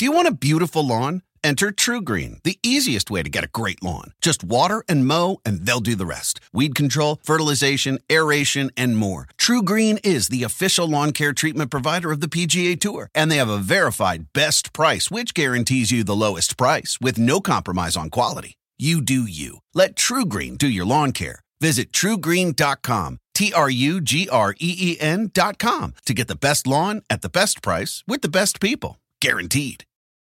Do you want a beautiful lawn? Enter TruGreen, the easiest way to get a great lawn. Just water and mow, and they'll do the rest. Weed control, fertilization, aeration, and more. TruGreen is the official lawn care treatment provider of the PGA Tour, and they have a verified best price, which guarantees you the lowest price with no compromise on quality. You do you. Let TruGreen do your lawn care. Visit TruGreen.com, TruGreen.com, to get the best lawn at the best price with the best people. Guaranteed.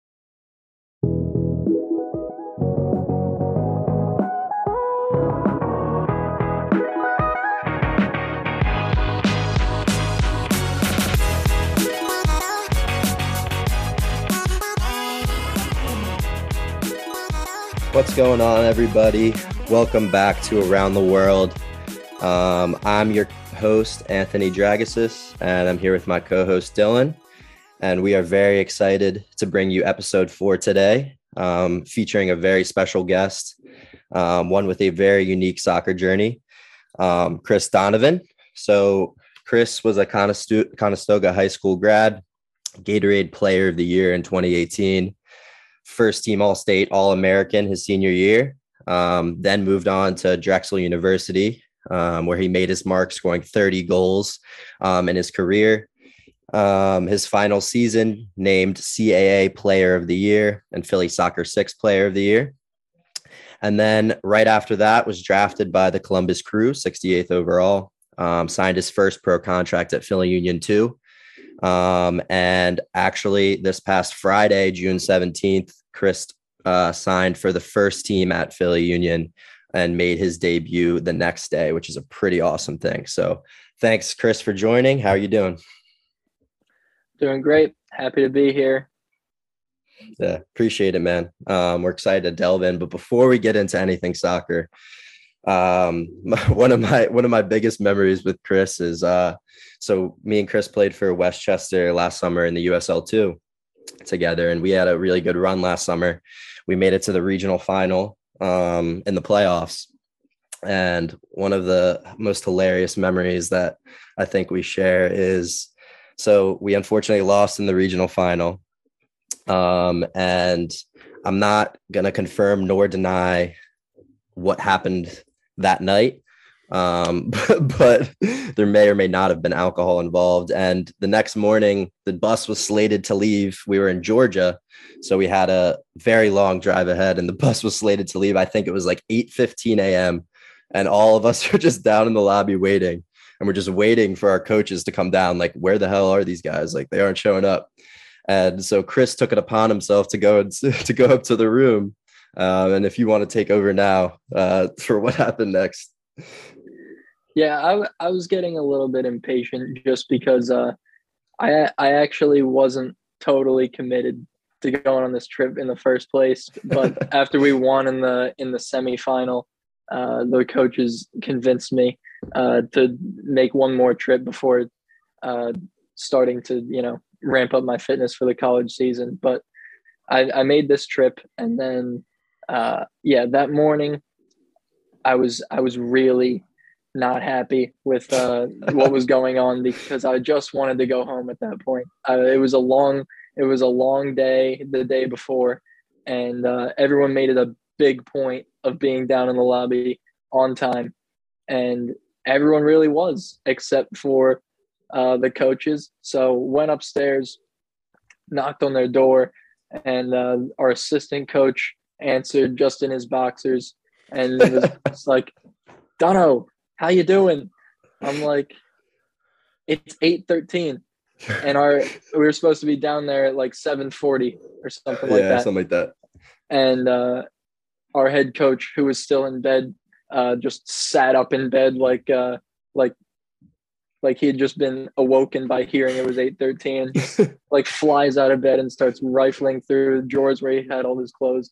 What's going on, everybody? Welcome back to Around the World. I'm your host, Anthony Dragisis, and I'm here with my co-host, Dylan. And we are very excited to bring you episode 4 today, featuring a very special guest, one with a very unique soccer journey, Chris Donovan. So Chris was a Conestoga High School grad, Gatorade Player of the Year in 2018, first team All-State, All-American his senior year, then moved on to Drexel University, where he made his mark, scoring 30 goals in his career. His final season, named CAA Player of the Year and Philly Soccer 6 Player of the Year. And then right after that was drafted by the Columbus Crew, 68th overall, signed his first pro contract at Philly Union 2. And actually this past Friday, June 17th, Chris signed for the first team at Philly Union and made his debut the next day, which is a pretty awesome thing. So thanks, Chris, for joining. How are you doing? Doing great. Happy to be here. Yeah, appreciate it, man. We're excited to delve in, but before we get into anything soccer, one of my biggest memories with Chris is so me and Chris played for Westchester last summer in the USL2 together, and we had a really good run last summer. We made it to the regional final in the playoffs, and one of the most hilarious memories that I think we share is, so we unfortunately lost in the regional final, and I'm not going to confirm nor deny what happened that night. But there may or may not have been alcohol involved. And the next morning, the bus was slated to leave. We were in Georgia, so we had a very long drive ahead, and the bus was slated to leave. I think it was like 8:15 a.m. And all of us were just down in the lobby waiting. And we're just waiting for our coaches to come down. Like, where the hell are these guys? Like, they aren't showing up. And so Chris took it upon himself to go up to the room. And if you want to take over now for what happened next. Yeah, I was getting a little bit impatient just because I actually wasn't totally committed to going on this trip in the first place. But after we won in the semifinal, the coaches convinced me to make one more trip before starting to, ramp up my fitness for the college season. But I made this trip, and then that morning I was really not happy with what was going on, because I just wanted to go home at that point. It was a long day the day before, and everyone made it a big point of being down in the lobby on time, and everyone really was, except for the coaches. So went upstairs, knocked on their door, and our assistant coach answered just in his boxers, and it was just like, "Dono, how you doing?" I'm like, "It's 8:13," and we were supposed to be down there at like 7:40 or something like that. Yeah, something like that. And our head coach, who was still in bed, just sat up in bed like he had just been awoken by hearing it was 8:13. Like, flies out of bed and starts rifling through the drawers where he had all his clothes.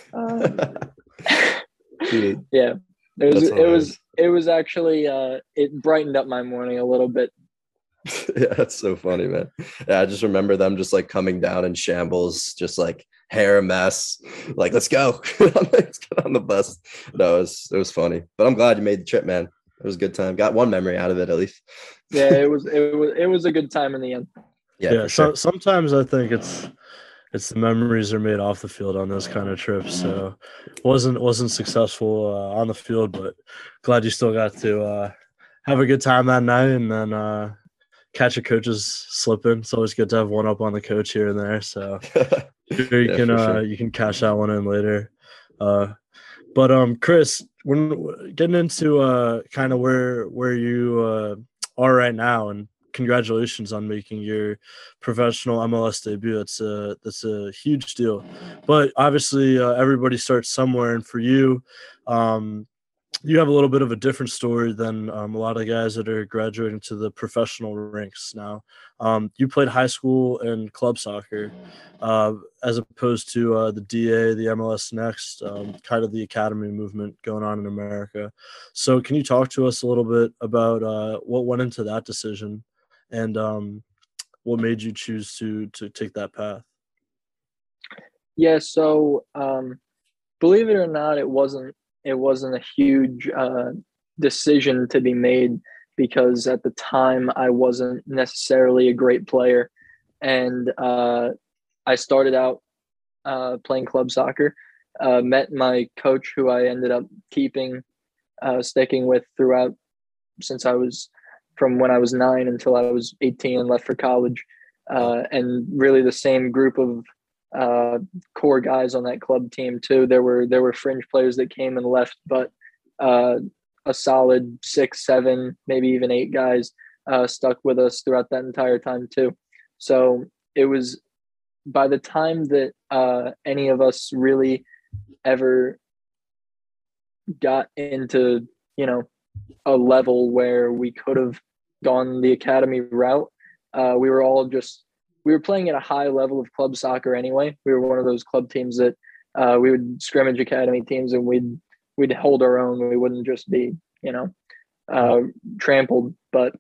Dude, yeah, it was actually it brightened up my morning a little bit. Yeah, that's so funny, man. Yeah, I just remember them just like coming down in shambles, just like hair a mess, like, let's go. Let's get on the bus. No, it was funny, but I'm glad you made the trip, man. It was a good time. Got one memory out of it at least. Yeah, it was a good time in the end. Yeah. Sometimes I think it's the memories are made off the field on those kind of trips. So wasn't successful on the field, but glad you still got to have a good time that night and then catch a coach's slipping. It's always good to have one up on the coach here and there. So sure you you can cash that one in later. But Chris, when getting into kind of where you are right now, and congratulations on making your professional MLS debut. That's a huge deal. But obviously, everybody starts somewhere, and for you, you have a little bit of a different story than a lot of guys that are graduating to the professional ranks now. You played high school and club soccer, as opposed to the DA, the MLS Next, kind of the academy movement going on in America. So can you talk to us a little bit about what went into that decision and what made you choose to take that path? Yeah, so believe it or not, it wasn't a huge decision to be made, because at the time I wasn't necessarily a great player, and I started out playing club soccer. Met my coach, who I ended up sticking with throughout, since I was from when I was 9 until I was 18 and left for college, and really the same group of core guys on that club team too. There were fringe players that came and left, but a solid 6, 7, maybe even 8 guys stuck with us throughout that entire time too. So it was, by the time that any of us really ever got into, a level where we could have gone the academy route, we were playing at a high level of club soccer anyway. We were one of those club teams that we would scrimmage academy teams, and we'd hold our own. We wouldn't just be, trampled. But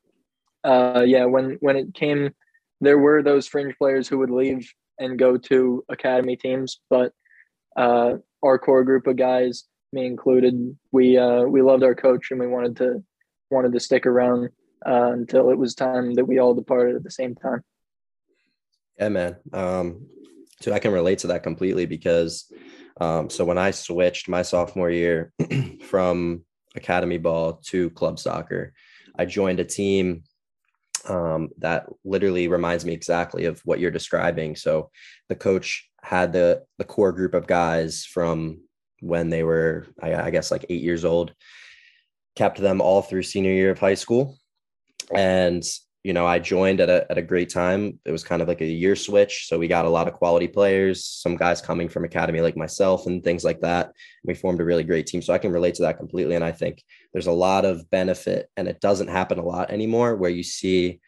when it came, there were those fringe players who would leave and go to academy teams. But our core group of guys, me included, we loved our coach, and we wanted to stick around until it was time that we all departed at the same time. Yeah, man. So I can relate to that completely, because so when I switched my sophomore year from academy ball to club soccer, I joined a team that literally reminds me exactly of what you're describing. So the coach had the core group of guys from when they were, I guess, like 8 years old, kept them all through senior year of high school. And I joined at a great time. It was kind of like a year switch. So we got a lot of quality players, some guys coming from academy like myself and things like that. We formed a really great team. So I can relate to that completely. And I think there's a lot of benefit, and it doesn't happen a lot anymore, where you see,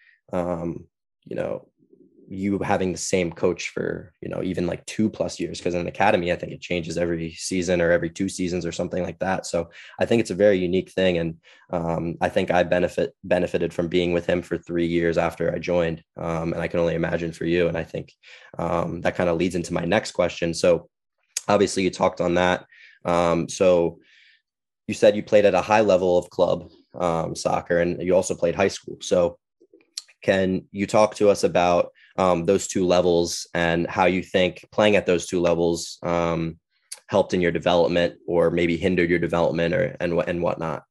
you having the same coach for, even like 2+ years, because in an academy, I think it changes every season or every 2 seasons or something like that. So I think it's a very unique thing. And I think I benefited from being with him for 3 years after I joined. And I can only imagine for you. And I think that kind of leads into my next question. So obviously you talked on that. So you said you played at a high level of club soccer, and you also played high school. So can you talk to us about those 2 levels and how you think playing at those 2 levels helped in your development, or maybe hindered your development, and whatnot?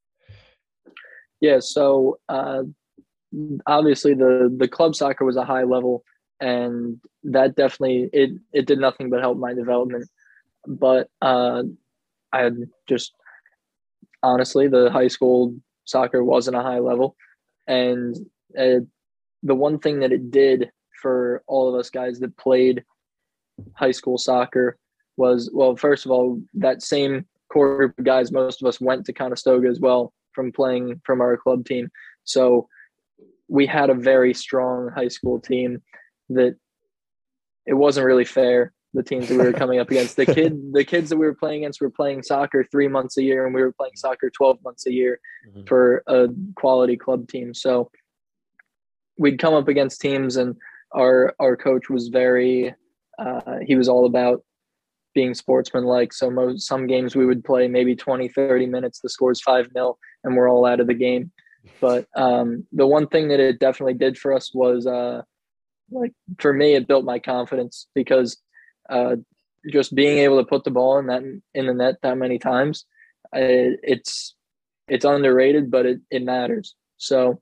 Yeah. So obviously the club soccer was a high level, and that definitely, it did nothing but help my development. But I had just, honestly, the high school soccer wasn't a high level. And the one thing that it did for all of us guys that played high school soccer was, well, first of all, that same core group of guys, most of us went to Conestoga as well from playing from our club team. So we had a very strong high school team that it wasn't really fair. The teams that we were coming up against, the kids that we were playing against were playing soccer 3 months a year, and we were playing soccer 12 months a year for a quality club team. So we'd come up against teams, and our coach was very, he was all about being sportsmanlike. So some games we would play maybe 20, 30 minutes, the score's 5-0, and we're all out of the game. But the one thing that it definitely did for us was like for me, it built my confidence because just being able to put the ball in the net that many times, it's underrated, but it matters. So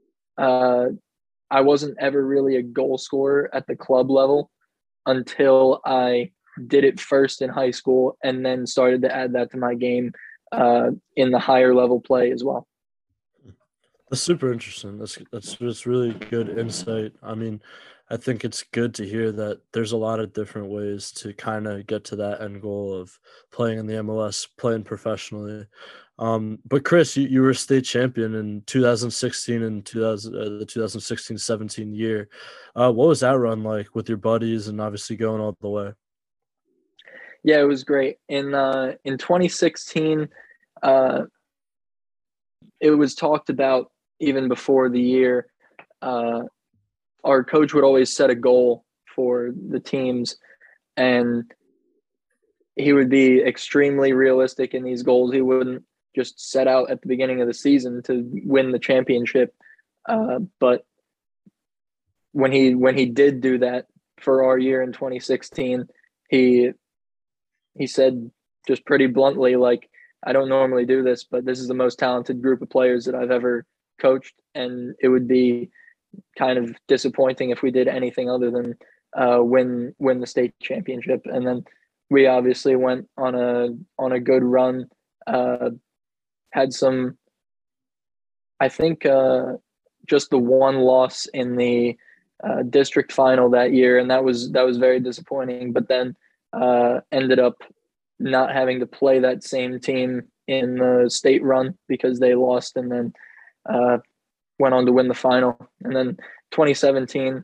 I wasn't ever really a goal scorer at the club level until I did it first in high school and then started to add that to my game in the higher level play as well. That's super interesting. That's really good insight. I mean, I think it's good to hear that there's a lot of different ways to kind of get to that end goal of playing in the MLS, playing professionally. But Chris, you were a state champion in 2016 and the 2016-17 year. What was that run like with your buddies and obviously going all the way? Yeah, it was great. In 2016, uh, it was talked about even before the year. Our coach would always set a goal for the teams, and he would be extremely realistic in these goals. He wouldn't just set out at the beginning of the season to win the championship. But when he did do that for our year in 2016, he said just pretty bluntly, like, I don't normally do this, but this is the most talented group of players that I've ever coached, and it would be kind of disappointing if we did anything other than win the state championship. And then we obviously went on a good run. Had some, I think, just the one loss in the district final that year, and that was very disappointing. But then ended up not having to play that same team in the state run because they lost, and then went on to win the final. And then 2017,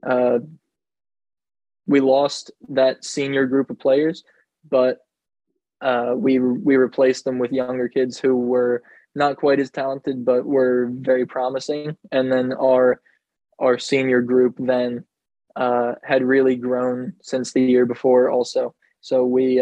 we lost that senior group of players, but we replaced them with younger kids who were not quite as talented, but were very promising. And then our senior group then had really grown since the year before also. So we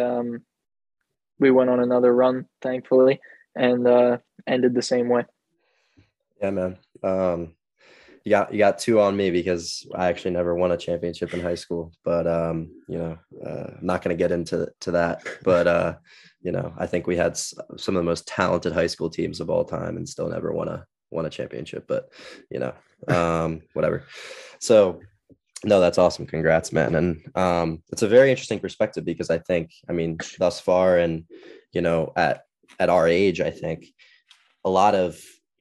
went on another run, thankfully, and ended the same way. Yeah, man. You got two on me because I actually never won a championship in high school, but I'm not going to get into that, but I think we had some of the most talented high school teams of all time and still never won a championship, but whatever. So no, that's awesome. Congrats, man. And it's a very interesting perspective because I think, thus far and, at our age, I think a lot of,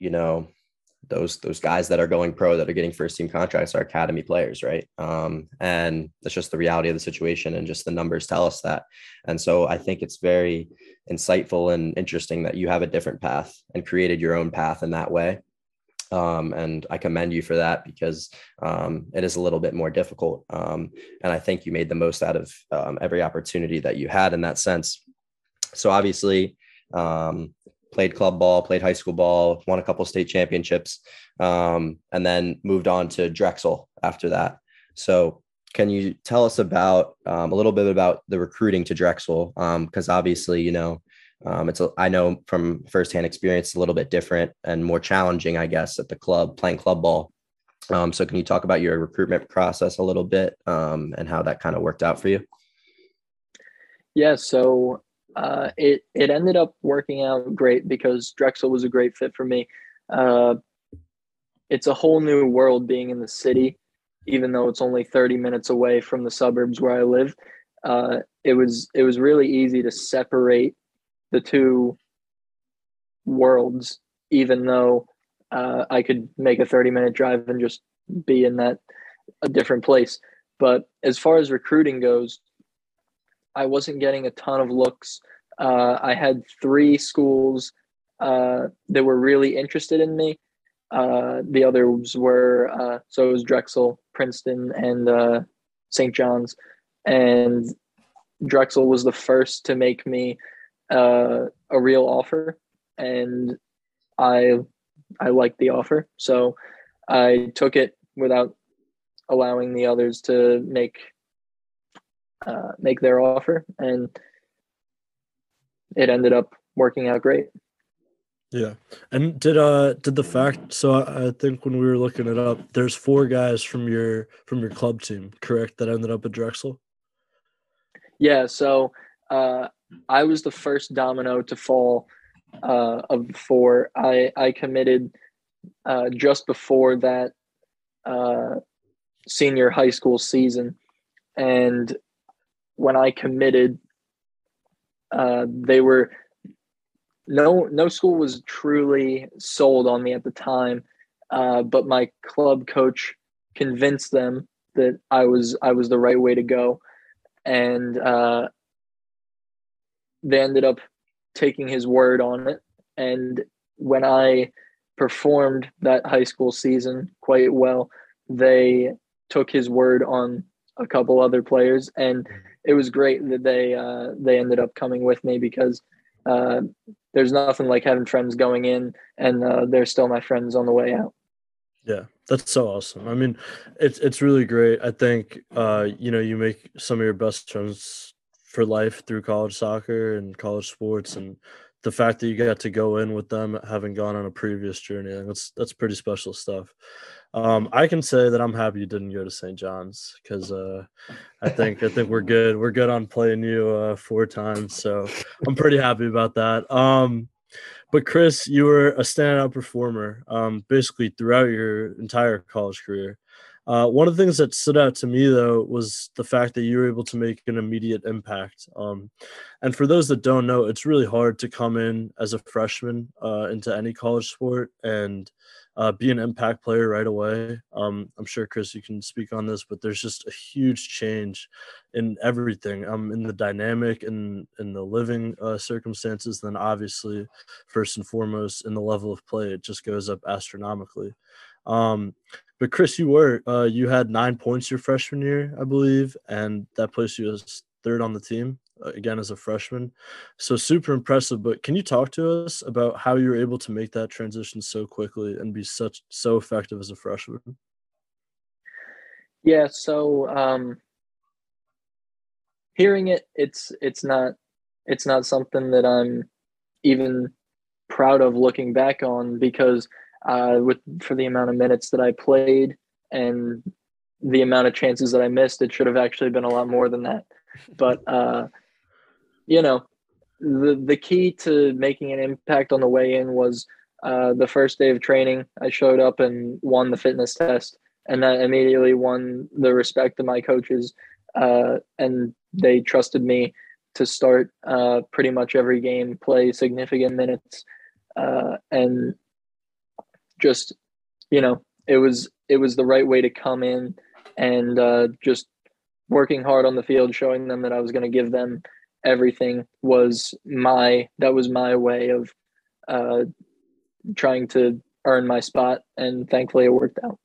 those guys that are going pro that are getting first team contracts are academy players, right? And that's just the reality of the situation, and just the numbers tell us that. And so I think it's very insightful and interesting that you have a different path and created your own path in that way. And I commend you for that because it is a little bit more difficult. And I think you made the most out of every opportunity that you had in that sense. So obviously, played club ball, played high school ball, won a couple state championships, and then moved on to Drexel after that. So can you tell us about a little bit about the recruiting to Drexel? Because obviously, I know from firsthand experience, a little bit different and more challenging, I guess, at the club, playing club ball. So can you talk about your recruitment process a little bit and how that kind of worked out for you? Yeah, so it ended up working out great because Drexel was a great fit for me. It's a whole new world being in the city, even though it's only 30 minutes away from the suburbs where I live. It was really easy to separate the two worlds, even though I could make a 30-minute drive and just be in a different place. But as far as recruiting goes, I wasn't getting a ton of looks. I had 3 schools that were really interested in me. The others were, so it was Drexel, Princeton, and St. John's. And Drexel was the first to make me a real offer, and I liked the offer, so I took it without allowing the others to make their offer, and it ended up working out great. Yeah. And did the fact, so I think when we were looking it up, there's 4 guys from your club team, correct, that ended up at Drexel? Yeah, so I was the first domino to fall of the 4. I committed just before that senior high school season, and when I committed, they were no school was truly sold on me at the time, but my club coach convinced them that I was the right way to go, and they ended up taking his word on it. And when I performed that high school season quite well, they took his word on a couple other players, and it was great that they ended up coming with me because uh, there's nothing like having friends going in, and they're still my friends on the way out. Yeah, that's so awesome. I mean, it's really great. I think you make some of your best friends for life through college soccer and college sports, and the fact that you got to go in with them having gone on a previous journey, I think that's pretty special stuff. I can say that I'm happy you didn't go to St. John's because I think we're good. We're good on playing you 4 times, so I'm pretty happy about that. But Chris, you were a standout performer, basically throughout your entire college career. One of the things that stood out to me, though, was the fact that you were able to make an immediate impact. And for those that don't know, it's really hard to come in as a freshman into any college sport and be an impact player right away. I'm sure, Chris, you can speak on this, but there's just a huge change in everything, in the dynamic and in the living circumstances. Then, obviously, first and foremost, in the level of play, it just goes up astronomically. But Chris, you had 9 points your freshman year, I believe, and that placed you as 3rd on the team again as a freshman. So super impressive. But can you talk to us about how you were able to make that transition so quickly and be so effective as a freshman? Yeah, so hearing it's not something that I'm even proud of looking back on because for the amount of minutes that I played and the amount of chances that I missed, it should have actually been a lot more than that. But you know, the key to making an impact on the way in was the first day of training. I showed up and won the fitness test, and that immediately won the respect of my coaches, and they trusted me to start pretty much every game, play significant minutes, and just it was the right way to come in and just working hard on the field, showing them that I was going to give them everything was my way of uh, trying to earn my spot, and thankfully it worked out.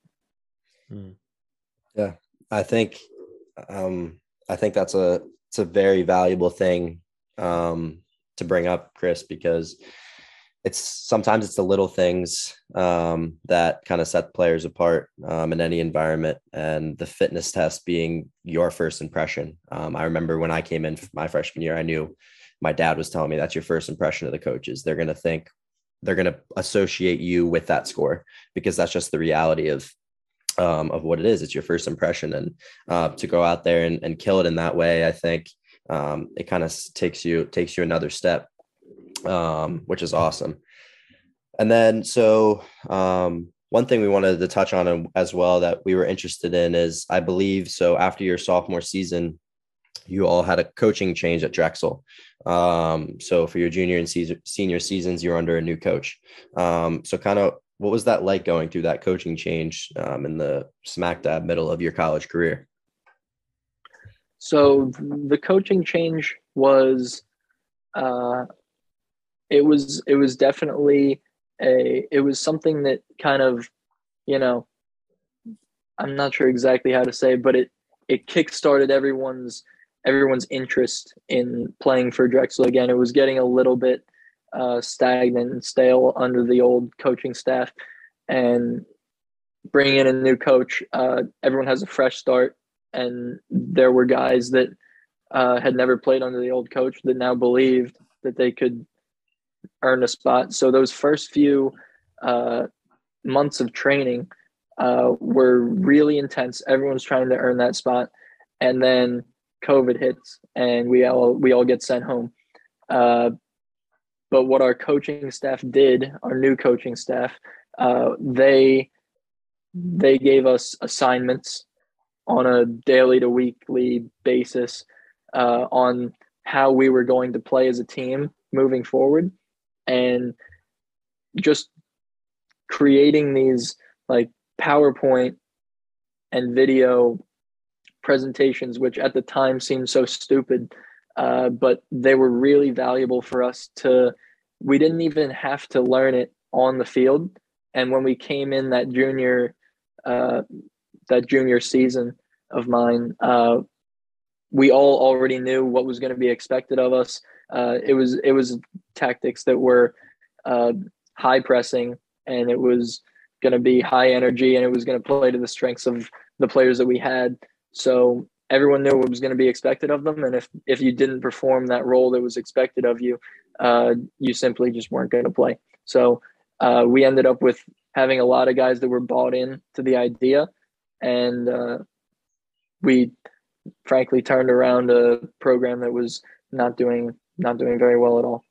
Yeah, I think I think it's a very valuable thing to bring up, Chris, because sometimes it's the little things that kind of set players apart in any environment, and the fitness test being your first impression. I remember when I came in my freshman year, I knew my dad was telling me that's your first impression of the coaches. They're going to associate you with that score because that's just the reality of what it is. It's your first impression, and to go out there and kill it in that way, I think it kind of takes you another step, which is awesome. And then, so one thing we wanted to touch on as well that we were interested in is, I believe, so after your sophomore season, you all had a coaching change at Drexel. So for your junior and senior seasons, you're under a new coach. So kind of, what was that like going through that coaching change in the smack dab middle of your college career? So the coaching change was, it was definitely it was something that kind of, I'm not sure exactly how to say, but it kickstarted everyone's interest in playing for Drexel again. It was getting a little bit stagnant and stale under the old coaching staff, and bringing in a new coach, everyone has a fresh start, and there were guys that had never played under the old coach that now believed that they could earn a spot. So those first few months of training were really intense. Everyone's trying to earn that spot, and then COVID hits, and we all get sent home. But what our coaching staff did, our new coaching staff, they gave us assignments on a daily to weekly basis on how we were going to play as a team moving forward, and just creating these like PowerPoint and video presentations, which at the time seemed so stupid, but they were really valuable for us we didn't even have to learn it on the field. And when we came in that junior season of mine, we all already knew what was going to be expected of us. It was tactics that were high pressing, and it was going to be high energy, and it was going to play to the strengths of the players that we had. So everyone knew what was going to be expected of them. And if you didn't perform that role that was expected of you, you simply just weren't going to play. So we ended up with having a lot of guys that were bought in to the idea. And we frankly turned around a program that was not doing very well at all.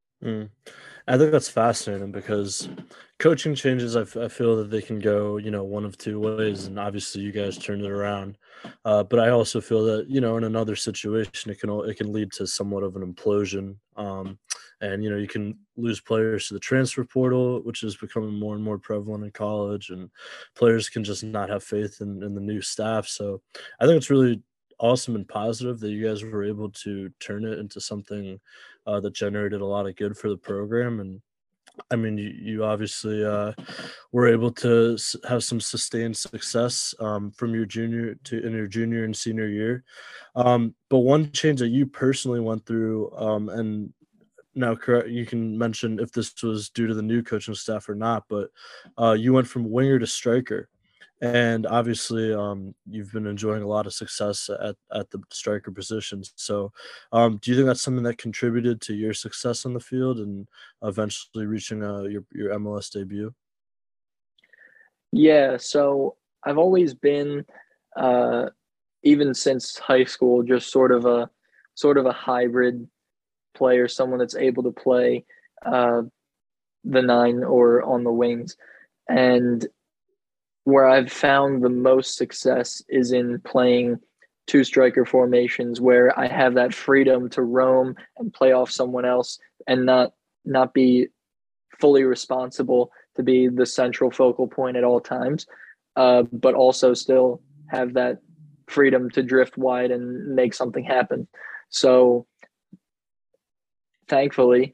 I think that's fascinating because coaching changes, I feel that they can go, one of two ways. And obviously you guys turned it around. But I also feel that, in another situation, it can lead to somewhat of an implosion. And, you can lose players to the transfer portal, which is becoming more and more prevalent in college, and players can just not have faith in the new staff. So I think it's really awesome and positive that you guys were able to turn it into something that generated a lot of good for the program. And I mean, you obviously were able to have some sustained success from your junior and senior year. But one change that you personally went through, and now you can mention if this was due to the new coaching staff or not, but you went from winger to striker. And obviously, you've been enjoying a lot of success at the striker positions. So, do you think that's something that contributed to your success on the field and eventually reaching your MLS debut? Yeah, so I've always been, even since high school, just sort of a hybrid player, someone that's able to play the 9 or on the wings. And where I've found the most success is in playing 2 striker formations, where I have that freedom to roam and play off someone else and not be fully responsible to be the central focal point at all times, but also still have that freedom to drift wide and make something happen. So thankfully,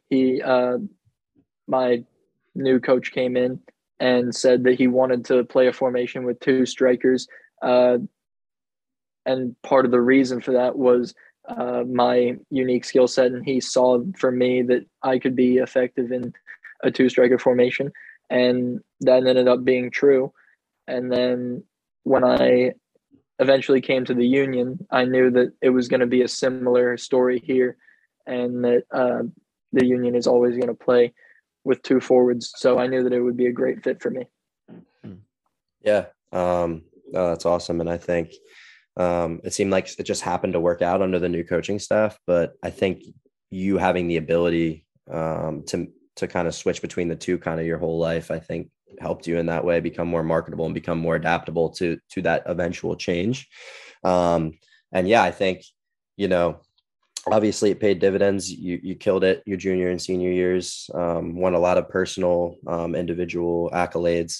my new coach came in and said that he wanted to play a formation with 2 strikers. And part of the reason for that was my unique skill set. And he saw for me that I could be effective in a 2-striker formation. And that ended up being true. And then when I eventually came to the Union, I knew that it was going to be a similar story here, and that the Union is always going to play with 2 forwards. So I knew that it would be a great fit for me. Yeah. No, that's awesome. And I think it seemed like it just happened to work out under the new coaching staff, but I think you having the ability to kind of switch between the two kind of your whole life, I think helped you in that way become more marketable and become more adaptable to that eventual change. And yeah, I think, obviously it paid dividends. You killed it your junior and senior years, won a lot of personal, individual accolades.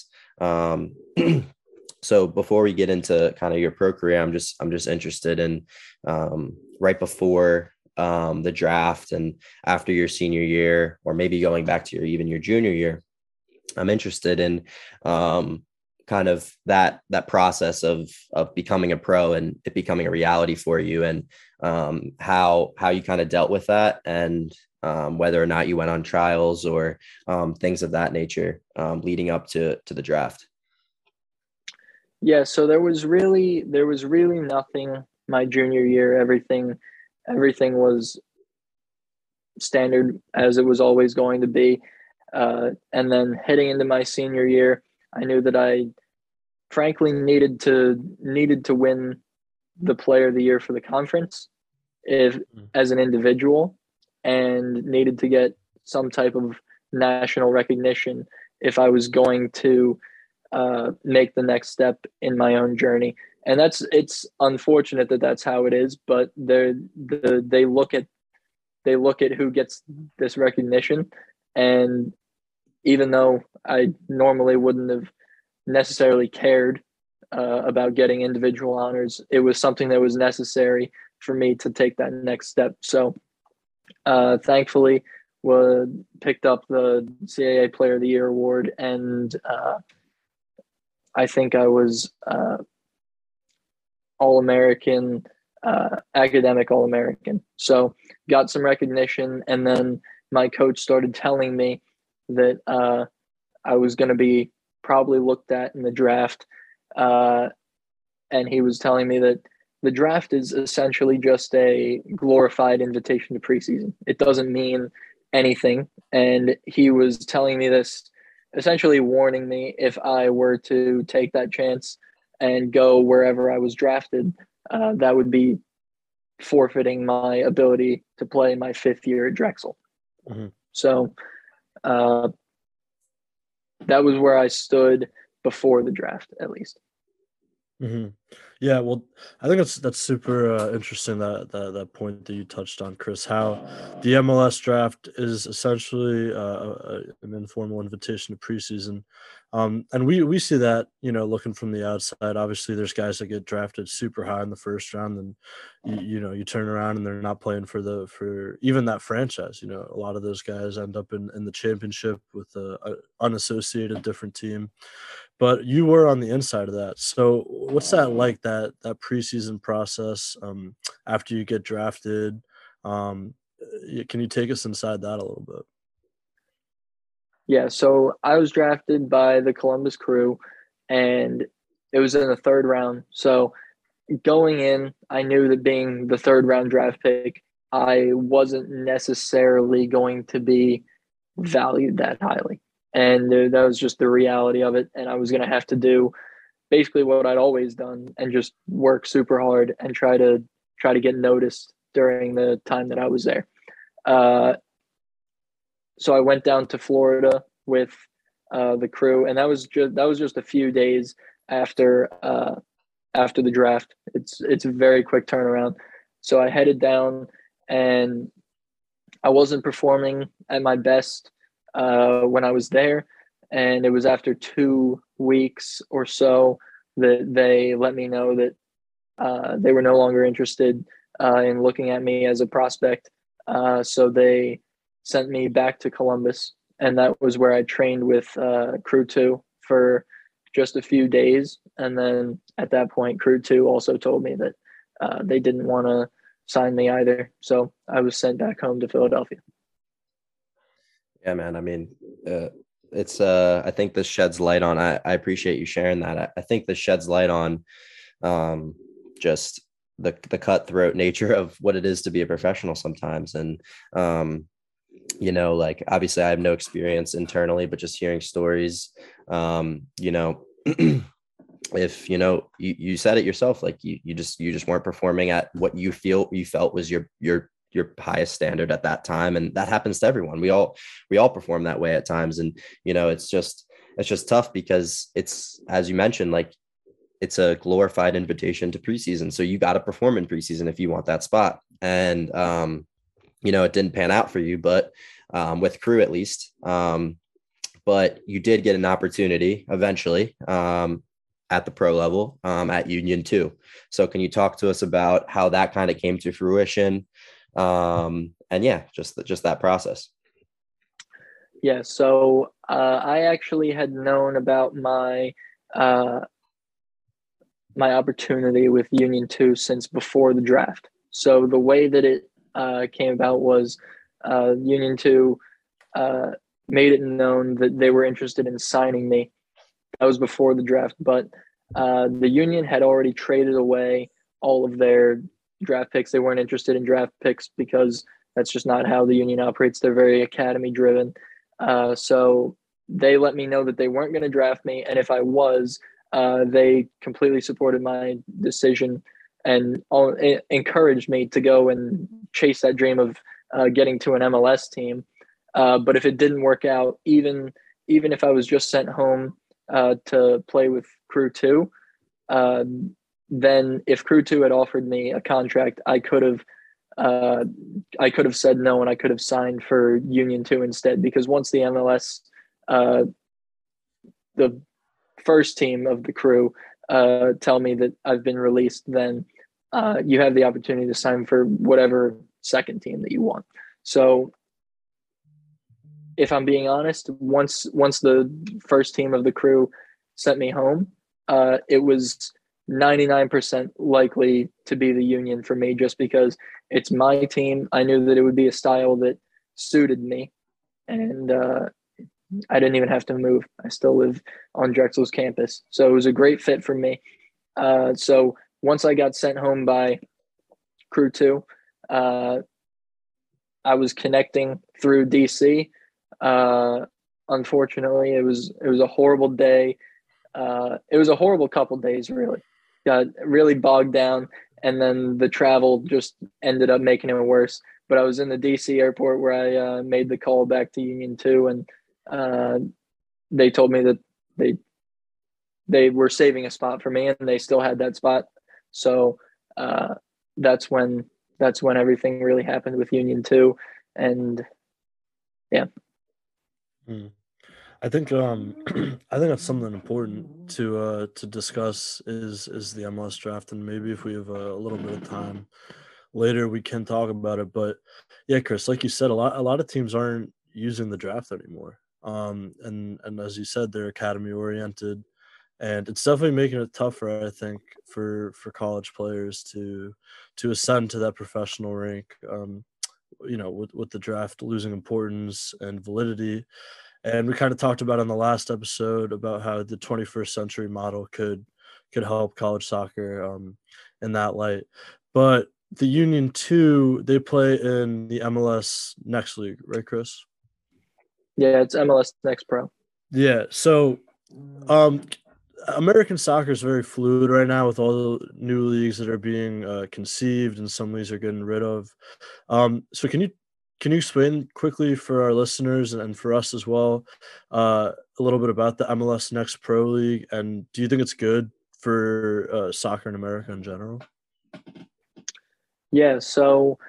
So before we get into kind of your pro career, I'm just interested in right before the draft and after your senior year, or maybe going back to your junior year, I'm interested in kind of that process of becoming a pro and it becoming a reality for you, and how you kind of dealt with that, and whether or not you went on trials or things of that nature leading up to the draft. Yeah, so there was really nothing my junior year. Everything was standard as it was always going to be. And then heading into my senior year, I knew that I frankly needed to win the player of the year for the conference as an individual, and needed to get some type of national recognition if I was going to make the next step in my own journey. And it's unfortunate that that's how it is, but they look at who gets this recognition. And even though I normally wouldn't have necessarily cared about getting individual honors, it was something that was necessary for me to take that next step. So thankfully, picked up the CAA Player of the Year award, and I think I was All-American, academic All-American. So got some recognition, and then my coach started telling me that I was going to be probably looked at in the draft. And he was telling me that the draft is essentially just a glorified invitation to preseason. It doesn't mean anything. And he was telling me this, essentially warning me if I were to take that chance and go wherever I was drafted, that would be forfeiting my ability to play my 5th year at Drexel. Mm-hmm. So that was where I stood before the draft, at least. Mm-hmm. Yeah, well, I think that's super interesting, that point that you touched on, Chris, how the MLS draft is essentially an informal invitation to preseason. And we see that, looking from the outside. Obviously, there's guys that get drafted super high in the first round, and you turn around and they're not playing for even that franchise. A lot of those guys end up in the championship with a unassociated different team. But you were on the inside of that. So what's that like, that preseason process after you get drafted? Can you take us inside that a little bit? Yeah, so I was drafted by the Columbus Crew, and it was in the 3rd round. So going in, I knew that being the 3rd round draft pick, I wasn't necessarily going to be valued that highly. And that was just the reality of it. And I was going to have to do basically what I'd always done and just work super hard and try to get noticed during the time that I was there. So I went down to Florida with the Crew, and that was just a few days after the draft. It's a very quick turnaround. So I headed down, and I wasn't performing at my best when I was there, and it was after 2 weeks or so that they let me know that they were no longer interested in looking at me as a prospect. So they sent me back to Columbus, and that was where I trained with Crew 2 for just a few days. And then at that point, Crew 2 also told me that they didn't want to sign me either. So I was sent back home to Philadelphia. Yeah, man. I mean, it's I think this sheds light on, I appreciate you sharing that. I think this sheds light on just the cutthroat nature of what it is to be a professional sometimes. And, like, obviously I have no experience internally, but just hearing stories, if, you said it yourself, like you just weren't performing at what you felt was your highest standard at that time. And that happens to everyone. We all perform that way at times. And, it's just tough because it's, as you mentioned, like, it's a glorified invitation to preseason. So you got to perform in preseason if you want that spot. And, it didn't pan out for you, but with Crew at least. But you did get an opportunity eventually at the pro level at Union 2. So can you talk to us about how that kind of came to fruition? And yeah, just that process. Yeah. So I actually had known about my opportunity with Union 2 since before the draft. So the way that it came about was Union 2 made it known that they were interested in signing me. That was before the draft, but the Union had already traded away all of their draft picks. They weren't interested in draft picks because That's just not how the union operates. They're very academy driven. So they let me know that they weren't going to draft me, and if I was, they completely supported my decision and encouraged me to go and chase that dream of getting to an MLS team. But if it didn't work out, even if I was just sent home to play with Crew 2, then if Crew 2 had offered me a contract, I could have said no, and I could have signed for Union 2 instead, because once the MLS, the first team of the Crew, tell me that I've been released, then you have the opportunity to sign for whatever second team that you want. So if I'm being honest, once the first team of the Crew sent me home, it was 99% likely to be the Union for me, just because it's my team. I knew that it would be a style that suited me, and I didn't even have to move. I still live on Drexel's campus, so it was a great fit for me. So once I got sent home by Crew 2, I was connecting through DC. Unfortunately, it was a horrible day. It was a horrible couple days, really. Got really bogged down, and then the travel just ended up making it worse. But I was in the DC airport where I made the call back to Union 2, and they told me that they were saving a spot for me, and they still had that spot. So that's when everything really happened with Union 2, and yeah. I think that's something important to discuss is the MLS draft, and maybe if we have a little bit of time later we can talk about it. But yeah, Chris, like you said, a lot of teams aren't using the draft anymore. And as you said, they're academy oriented, and it's definitely making it tougher, I think, for college players to ascend to that professional rank. With the draft losing importance and validity. And we kind of talked about on the last episode about how the 21st century model could help college soccer in that light. But the Union 2, they play in the MLS Next League, right, Chris? Yeah, it's MLS Next Pro. Yeah. So American soccer is very fluid right now with all the new leagues that are being conceived, and some leagues are getting rid of. So can you explain quickly for our listeners and for us as well a little bit about the MLS Next Pro League, and do you think it's good for soccer in America in general? Yeah, so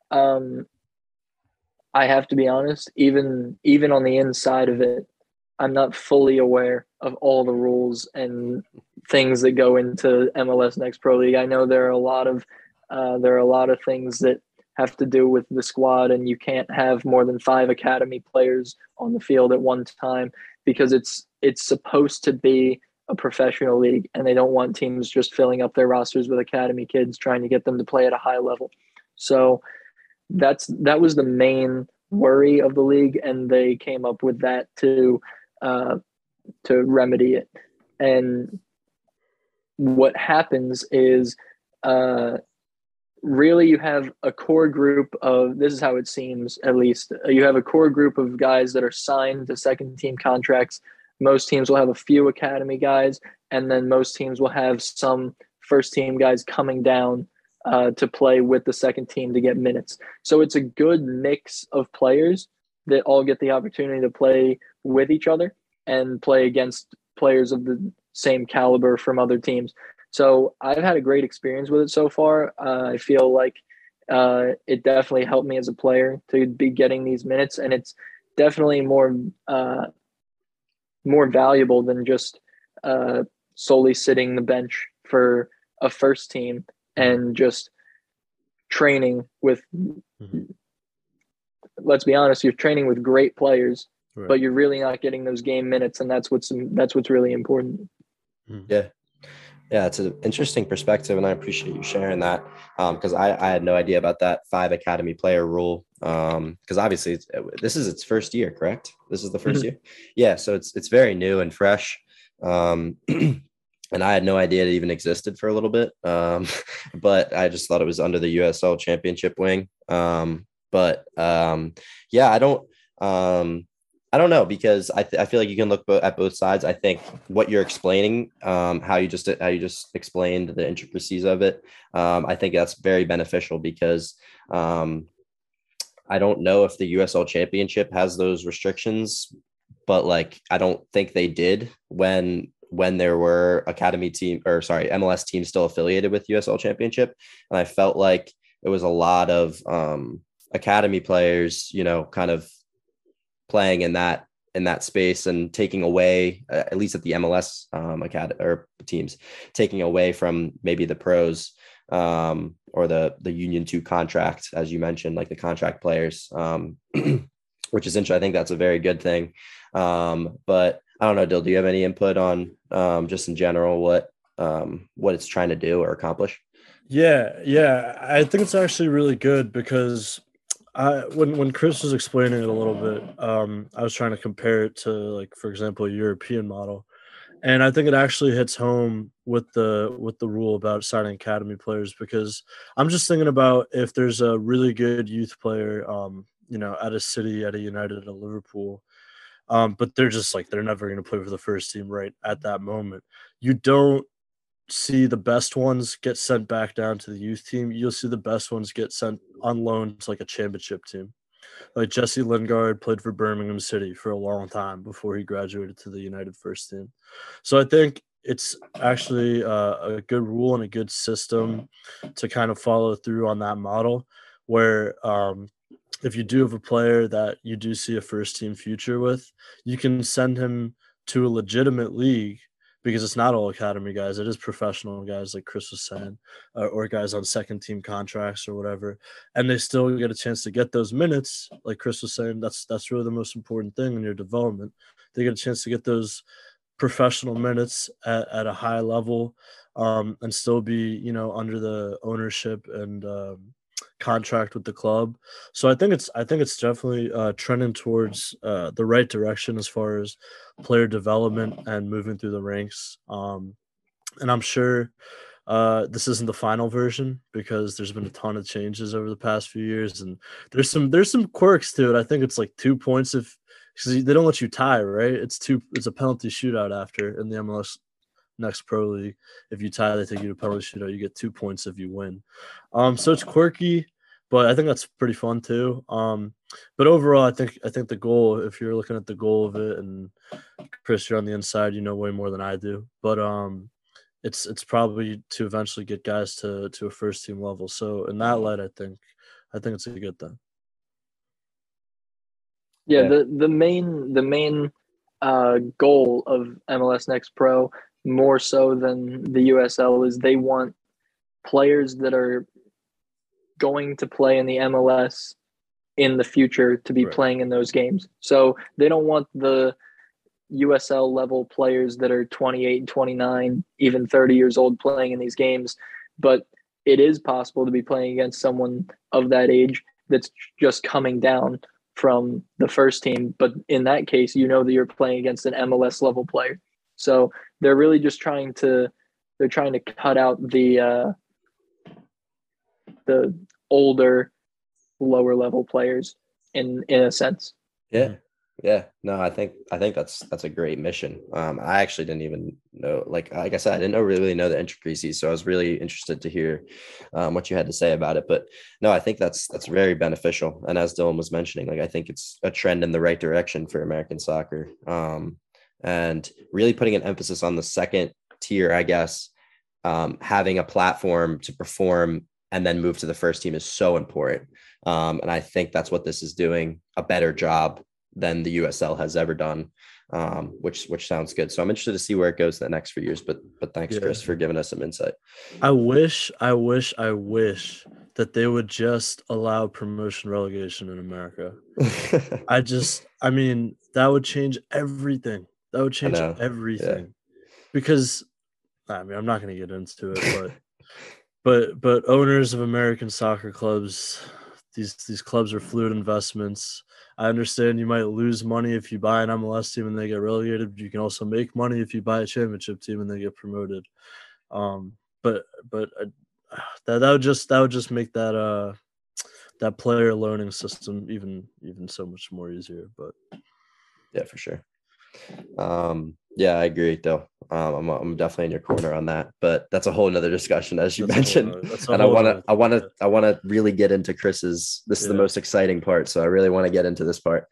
I have to be honest, even on the inside of it, I'm not fully aware of all the rules and things that go into MLS Next Pro League. I know there are a lot of things that have to do with the squad, and you can't have more than 5 academy players on the field at one time, because it's supposed to be a professional league, and they don't want teams just filling up their rosters with academy kids trying to get them to play at a high level. So that was the main worry of the league, and they came up with that to remedy it. And what happens is really you have a core group of, this is how it seems at least, you have a core group of guys that are signed to second team contracts. Most teams will have a few academy guys, and then most teams will have some first team guys coming down to play with the second team to get minutes. So it's a good mix of players that all get the opportunity to play with each other and play against players of the same caliber from other teams. So I've had a great experience with it so far. I feel like it definitely helped me as a player to be getting these minutes, and it's definitely more valuable than just solely sitting the bench for a first team and just training with, let's be honest, you're training with great players, right, but you're really not getting those game minutes, and that's what's really important. Yeah, it's an interesting perspective, and I appreciate you sharing that, because I had no idea about that 5 academy player rule, because obviously this is its first year, correct? This is the first year? Yeah, so it's very new and fresh, and I had no idea it even existed for a little bit, but I just thought it was under the USL Championship wing. But But yeah, I don't know, because I feel like you can look at both sides. I think what you're explaining, how you just explained the intricacies of it, I think that's very beneficial, because I don't know if the USL Championship has those restrictions, but like I don't think they did when there were MLS teams still affiliated with USL Championship, and I felt like it was a lot of academy players, kind of playing in that space and taking away, at least at the MLS academy or teams, taking away from maybe the pros or the Union 2 contract, as you mentioned, like the contract players, which is interesting. I think that's a very good thing. But I don't know, Dill, do you have any input on just in general what it's trying to do or accomplish? Yeah. I think it's actually really good, because when Chris was explaining it a little bit, I was trying to compare it to, like, for example, a European model. And I think it actually hits home with the rule about signing academy players, because I'm just thinking about if there's a really good youth player, at a City, at a United, at a Liverpool, but they're just like, they're never going to play for the first team right at that moment. You don't see the best ones get sent back down to the youth team. You'll see the best ones get sent on loan to like a championship team. Like Jesse Lingard played for Birmingham City for a long time before he graduated to the United first team. So I think it's actually a good rule and a good system to kind of follow through on that model, where if you do have a player that you do see a first team future with, you can send him to a legitimate league, because it's not all academy guys. It is professional guys, like Chris was saying, or guys on second team contracts or whatever. And they still get a chance to get those minutes. Like Chris was saying, that's really the most important thing in your development. They get a chance to get those professional minutes at a high level, and still be, under the ownership and contract with the club. So I think it's definitely trending towards the right direction as far as player development and moving through the ranks. And I'm sure this isn't the final version, because there's been a ton of changes over the past few years, and there's some quirks to it. I think it's like 2 points because they don't let you tie, right? It's a penalty shootout after in the MLS Next Pro League. If you tie, they take you to penalty shootout. You get 2 points if you win. So it's quirky, but I think that's pretty fun too. But overall, I think the goal, if you're looking at the goal of it, and Chris, you're on the inside, you know way more than I do. But it's probably to eventually get guys to a first team level. So in that light, I think it's a good thing. Yeah, the main goal of MLS Next Pro, more so than the USL, is they want players that are going to play in the MLS in the future to be playing in those games. So they don't want the USL level players that are 28, 29, even 30 years old playing in these games. But it is possible to be playing against someone of that age that's just coming down from the first team. But in that case, you know that you're playing against an MLS level player. So they're really just trying to cut out the older, lower level players in a sense. Yeah. No, I think that's a great mission. I actually didn't even know, like I said, I didn't really know the intricacies, so I was really interested to hear what you had to say about it. But no, I think that's very beneficial. And as Dylan was mentioning, like I think it's a trend in the right direction for American soccer, and really putting an emphasis on the second tier, I guess. Having a platform to perform and then move to the first team is so important. And I think that's what this is doing a better job than the USL has ever done, which sounds good. So I'm interested to see where it goes the next few years. But thanks, Chris, for giving us some insight. I wish that they would just allow promotion relegation in America. I mean, that would change everything. That would change everything. Yeah. Because, I mean, I'm not going to get into it, but owners of American soccer clubs, these clubs are fluid investments. I understand you might lose money if you buy an MLS team and they get relegated, but you can also make money if you buy a championship team and they get promoted. But that would just make that that player learning system even so much more easier. But yeah, for sure. Yeah, I agree though. I'm definitely in your corner on that, but that's a whole nother discussion, as you mentioned. And I want to really get into Chris's. This is the most exciting part, so I really want to get into this part.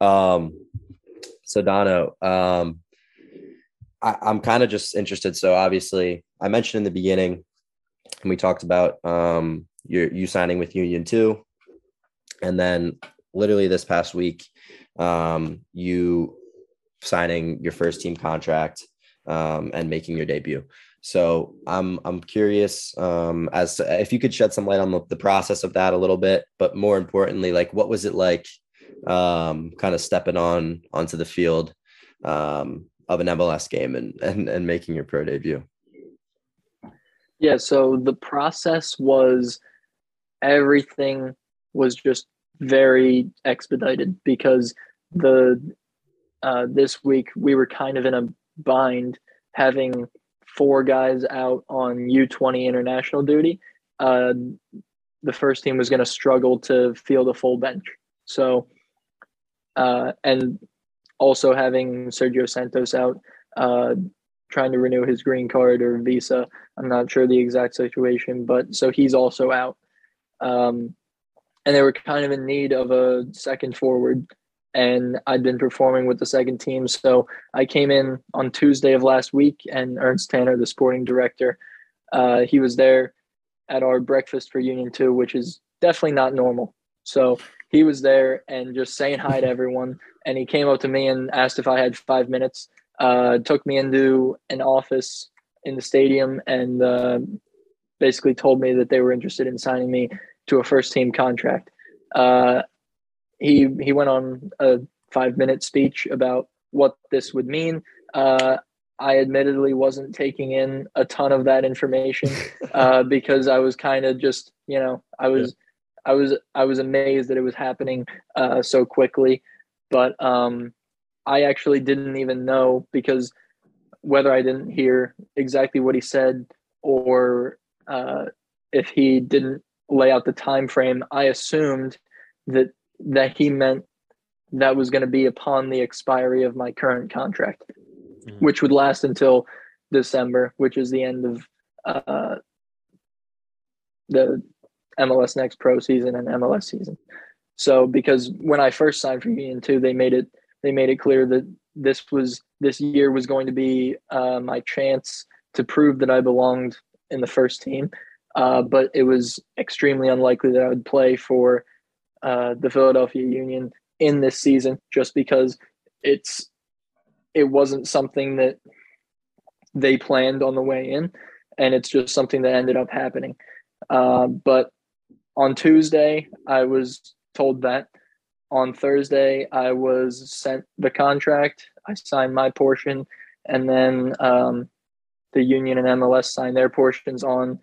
So Dono, I'm kind of just interested. So obviously, I mentioned in the beginning, and we talked about you signing with Union 2, and then literally this past week, you signing your first team contract and making your debut. So I'm curious as to if you could shed some light on the process of that a little bit, but more importantly, like what was it like kind of stepping onto the field of an MLS game and making your pro debut? Yeah, so the process was, everything was just very expedited because this week we were kind of in a bind, having 4 guys out on U20 international duty. The first team was going to struggle to field a full bench. So, and also having Sergio Santos out, trying to renew his green card or visa. I'm not sure the exact situation, but so he's also out. And they were kind of in need of a second forward, and I'd been performing with the second team. So I came in on Tuesday of last week, and Ernst Tanner, the sporting director, he was there at our breakfast for Union 2, which is definitely not normal. So he was there and just saying hi to everyone. And he came up to me and asked if I had 5 minutes, took me into an office in the stadium and basically told me that they were interested in signing me to a first team contract. He went on a 5-minute speech about what this would mean. I admittedly wasn't taking in a ton of that information because I was kind of just, I was amazed that it was happening so quickly. But I actually didn't even know, because whether I didn't hear exactly what he said or if he didn't lay out the time frame, I assumed that he meant that was going to be upon the expiry of my current contract, which would last until December, which is the end of the MLS Next Pro season and MLS season. So, because when I first signed for Union 2, they made it clear that this year was going to be my chance to prove that I belonged in the first team. But it was extremely unlikely that I would play for the Philadelphia Union in this season, just because it wasn't something that they planned on the way in, and it's just something that ended up happening. But on Tuesday, I was told that. On Thursday, I was sent the contract. I signed my portion, and then the Union and MLS signed their portions on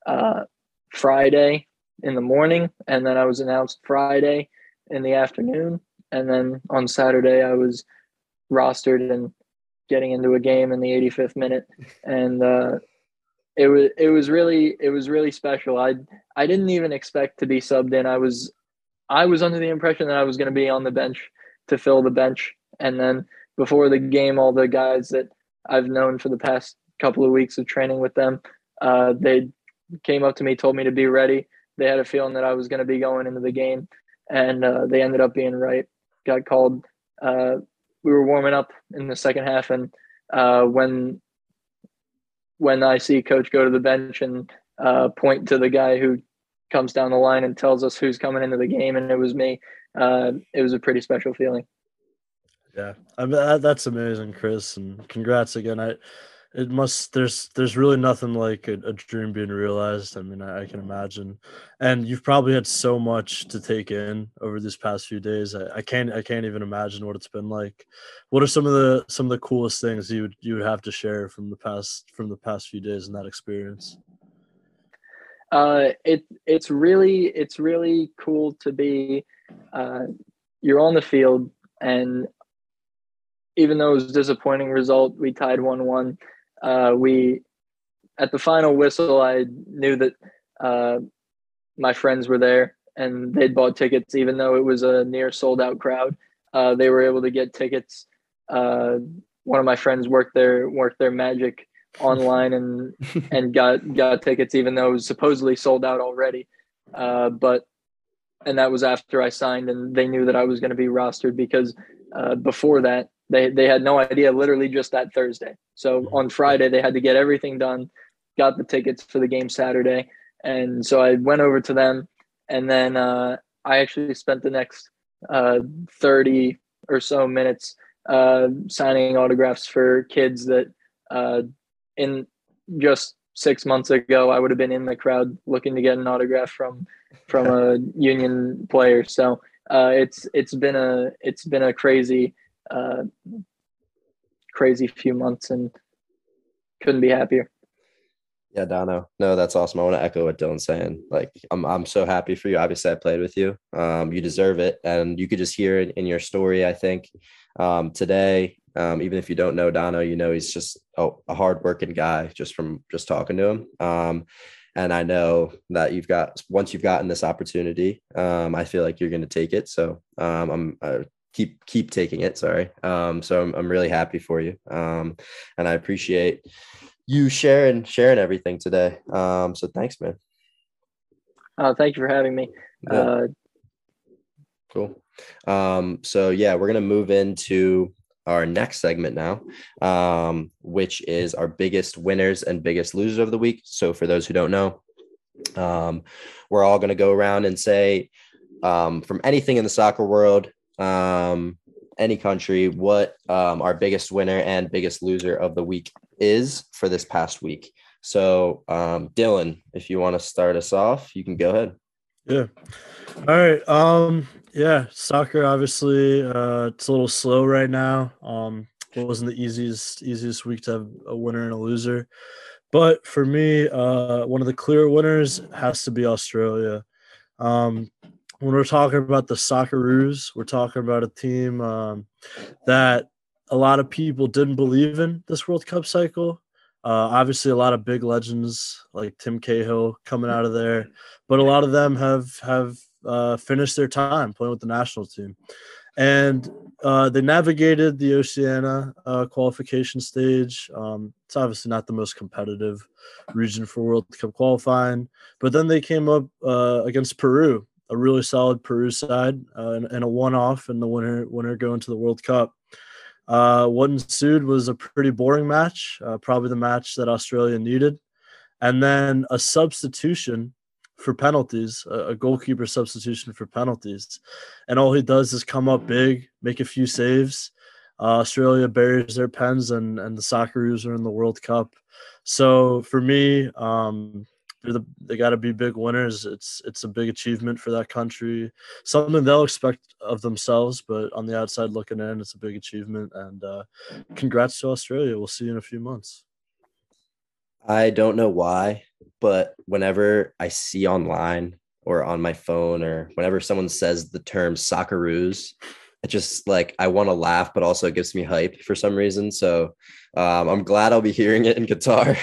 Friday in the morning, and then I was announced Friday in the afternoon, and then on Saturday I was rostered and getting into a game in the 85th minute, and it was really special. I didn't even expect to be subbed in. I was under the impression that I was going to be on the bench to fill the bench, and then before the game, all the guys that I've known for the past couple of weeks of training with them, they came up to me, told me to be ready. They had a feeling that I was going to be going into the game, and they ended up being right. Got called. We were warming up in the second half, and when I see Coach go to the bench and point to the guy who comes down the line and tells us who's coming into the game, and it was me, it was a pretty special feeling. Yeah, I mean, that's amazing, Chris, and congrats again. There's really nothing like a dream being realized. I mean, I can imagine, and you've probably had so much to take in over these past few days. I can't even imagine what it's been like. What are some of the coolest things you would have to share from the past few days in that experience? It's really cool to be. You're on the field, and even though it was a disappointing result, we tied 1-1. We, at the final whistle, I knew that my friends were there, and they'd bought tickets, even though it was a near sold out crowd. They were able to get tickets. One of my friends worked their magic online and got tickets, even though it was supposedly sold out already. And that was after I signed, and they knew that I was going to be rostered because before that, they had no idea, literally just that Thursday. So on Friday, they had to get everything done, got the tickets for the game Saturday. And so I went over to them, and then I actually spent the next 30 or so minutes signing autographs for kids that in just 6 months ago, I would have been in the crowd looking to get an autograph from a Union player. So it's been a crazy few months, and couldn't be happier. Yeah, Dono. No, that's awesome. I want to echo what Dylan's saying. Like, I'm so happy for you. Obviously, I played with you. You deserve it, and you could just hear it in your story. I think today, even if you don't know Dono, you know he's just a hardworking guy just from talking to him. And I know that once you've gotten this opportunity, I feel like you're going to take it. So I'm keep taking it. Sorry. So I'm really happy for you, and I appreciate you sharing everything today. So thanks, man. Thank you for having me. Yeah. Cool. So yeah, we're gonna move into our next segment now, which is our biggest winners and biggest losers of the week. So for those who don't know, we're all gonna go around and say, from anything in the soccer world, any country, what our biggest winner and biggest loser of the week is for this past week. So Dylan, if you want to start us off, you can go ahead. Yeah. All right. Yeah, soccer obviously it's a little slow right now. It wasn't the easiest week to have a winner and a loser. But for me, one of the clear winners has to be Australia. When we're talking about the Socceroos, we're talking about a team that a lot of people didn't believe in this World Cup cycle. Obviously, a lot of big legends like Tim Cahill coming out of there, but a lot of them have finished their time playing with the national team. And they navigated the Oceania qualification stage. It's obviously not the most competitive region for World Cup qualifying, but then they came up against Peru, a really solid Peru side, and a one-off, and the winner going to the World Cup. What ensued was a pretty boring match, probably the match that Australia needed, and then a substitution for penalties, a goalkeeper substitution for penalties. And all he does is come up big, make a few saves. Australia buries their pens, and the Socceroos are in the World Cup. So for me, they got to be big winners. It's a big achievement for that country, something they'll expect of themselves, but on the outside looking in, it's a big achievement. And congrats to Australia. We'll see you in a few months. I don't know why, but whenever I see online or on my phone, or whenever someone says the term Socceroos, it just, like, I want to laugh, but also it gives me hype for some reason. So I'm glad I'll be hearing it in Qatar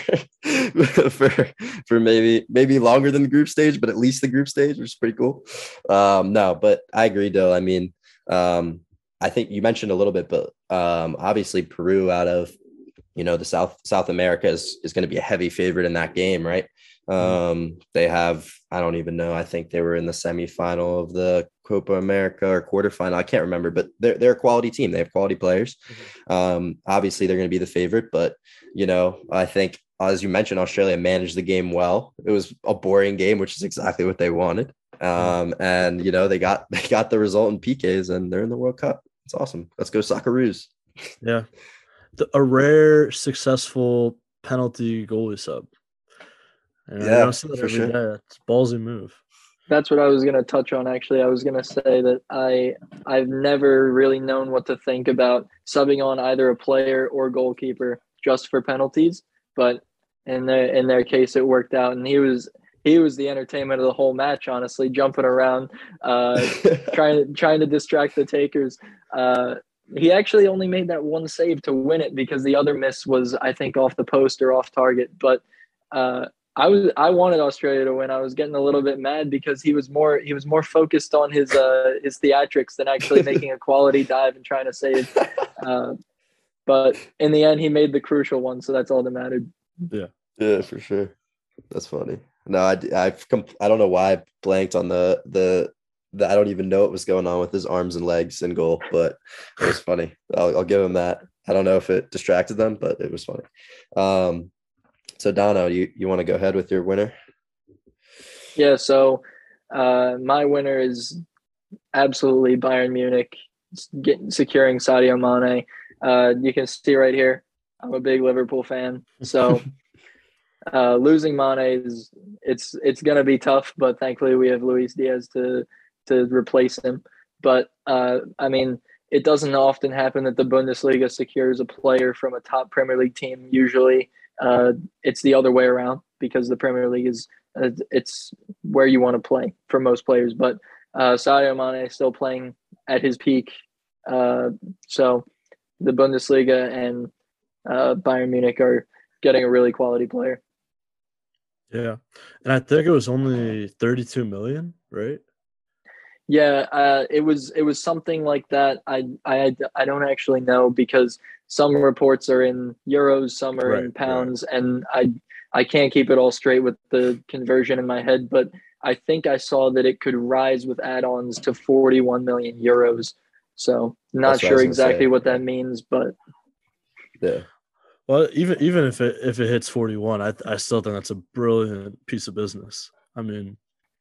for maybe longer than the group stage, but at least the group stage, which is pretty cool. No, but I agree, though. I mean, I think you mentioned a little bit, but obviously Peru, out of the South America, is going to be a heavy favorite in that game, right? They have, I don't even know, I think they were in the semifinal of the Copa America or quarterfinal, I can't remember, but they're a quality team. They have quality players. Obviously they're going to be the favorite, but I think, as you mentioned, Australia managed the game well. It was a boring game, which is exactly what they wanted. And they got the result in PKs, and they're in the World Cup. It's awesome. Let's go Socceroos. Yeah. A rare successful penalty goalie sub. You don't see that every day. It's a ballsy move. That's what I was going to touch on, actually. I was going to say that I've never really known what to think about subbing on either a player or goalkeeper just for penalties, but in their case, it worked out, and he was the entertainment of the whole match, honestly, jumping around, trying to distract the takers. He actually only made that one save to win it, because the other miss was, I think, off the post or off target. But I wanted Australia to win. I was getting a little bit mad because he was more focused on his theatrics than actually making a quality dive and trying to save. But in the end, he made the crucial one, so that's all that mattered. Yeah, for sure. That's funny. No, I don't know why I blanked on the I don't even know what was going on with his arms and legs in goal, but it was funny. I'll give him that. I don't know if it distracted them, but it was funny. So Dono, you want to go ahead with your winner? Yeah. So my winner is absolutely Bayern Munich securing Sadio Mane. You can see right here, I'm a big Liverpool fan, so losing Mane it's going to be tough. But thankfully, we have Luis Diaz to replace him. But I mean, it doesn't often happen that the Bundesliga secures a player from a top Premier League team. Usually, it's the other way around because the Premier League is it's where you want to play for most players. But Sadio Mane is still playing at his peak, so the Bundesliga and Bayern Munich are getting a really quality player. Yeah, and I think it was only 32 million, right? Yeah, it was something like that. I don't actually know because some reports are in euros, some are in pounds, and I can't keep it all straight with the conversion in my head. But I think I saw that it could rise with add-ons to 41 million euros. So not sure exactly what that means, but yeah. Well, even if it hits 41, I still think that's a brilliant piece of business. I mean,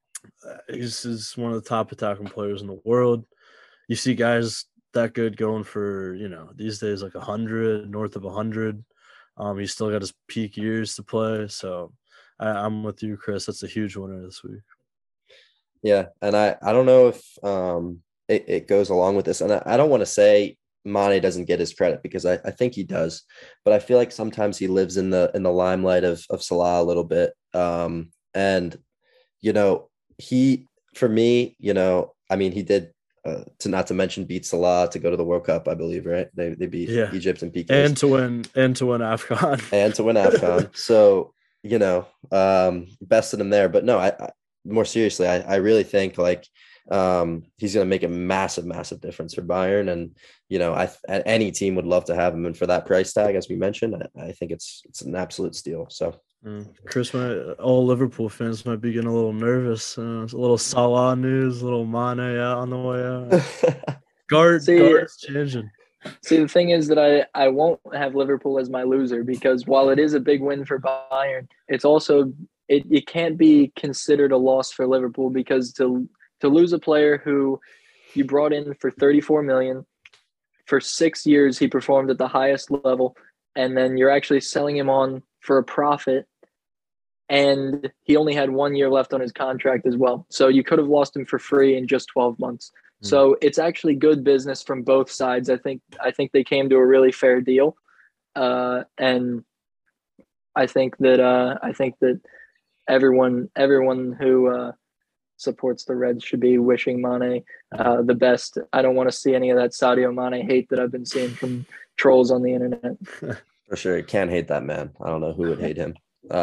he's one of the top attacking players in the world. You see guys that good going for, these days like 100, north of 100. He's still got his peak years to play. So I'm with you, Chris. That's a huge winner this week. Yeah, and I don't know if it goes along with this, and I don't want to say Mane doesn't get his credit because I think he does, but I feel like sometimes he lives in the limelight of Salah a little bit. And he, for me, I mean, he did not to mention beat Salah to go to the World Cup, I believe, right? They beat Egypt and PKs. And to win AFCON. And to win AFCON. So, bested him there. But no, I more seriously, I really think like he's going to make a massive, massive difference for Bayern. And, any team would love to have him. And for that price tag, as we mentioned, I think it's an absolute steal. So Chris, all Liverpool fans might be getting a little nervous. A little Salah news, a little Mane out on the way out. Guards changing. See, the thing is that I won't have Liverpool as my loser because while it is a big win for Bayern, it's also it can't be considered a loss for Liverpool because to lose a player who you brought in for 34 million for 6 years, he performed at the highest level, and then you're actually selling him on for a profit, and he only had 1 year left on his contract as well. So you could have lost him for free in just 12 months. So it's actually good business from both sides. I think they came to a really fair deal, and I think that everyone who supports the Reds should be wishing Mane the best. I don't want to see any of that Sadio Mane hate that I've been seeing from trolls on the internet. For sure, you can't hate that man. I don't know who would hate him.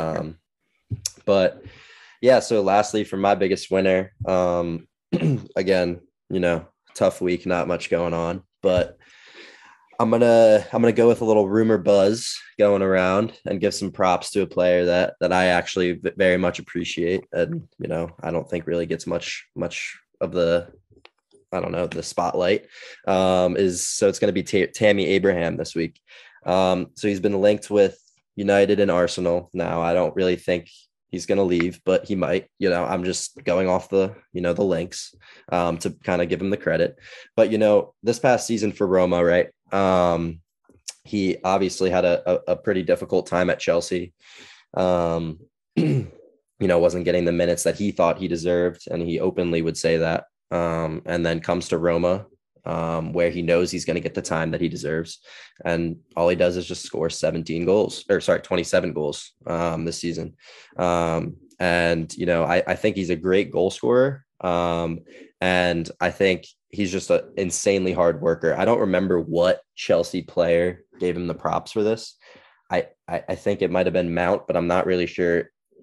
But yeah. So lastly, for my biggest winner, again, tough week, not much going on, but I'm gonna go with a little rumor buzz going around and give some props to a player that I actually very much appreciate, and I don't think really gets much of the the spotlight. So it's gonna be Tammy Abraham this week. So he's been linked with United and Arsenal. Now I don't really think he's going to leave, but he might. I'm just going off the links to kind of give him the credit. But this past season for Roma, right? He obviously had a pretty difficult time at Chelsea. Wasn't getting the minutes that he thought he deserved, and he openly would say that. And then comes to Roma, where he knows he's going to get the time that he deserves, and all he does is just score 27 goals this season. And I think he's a great goal scorer, and I think he's just an insanely hard worker. I don't remember what Chelsea player gave him the props for this. I think it might have been Mount, but I'm not really sure.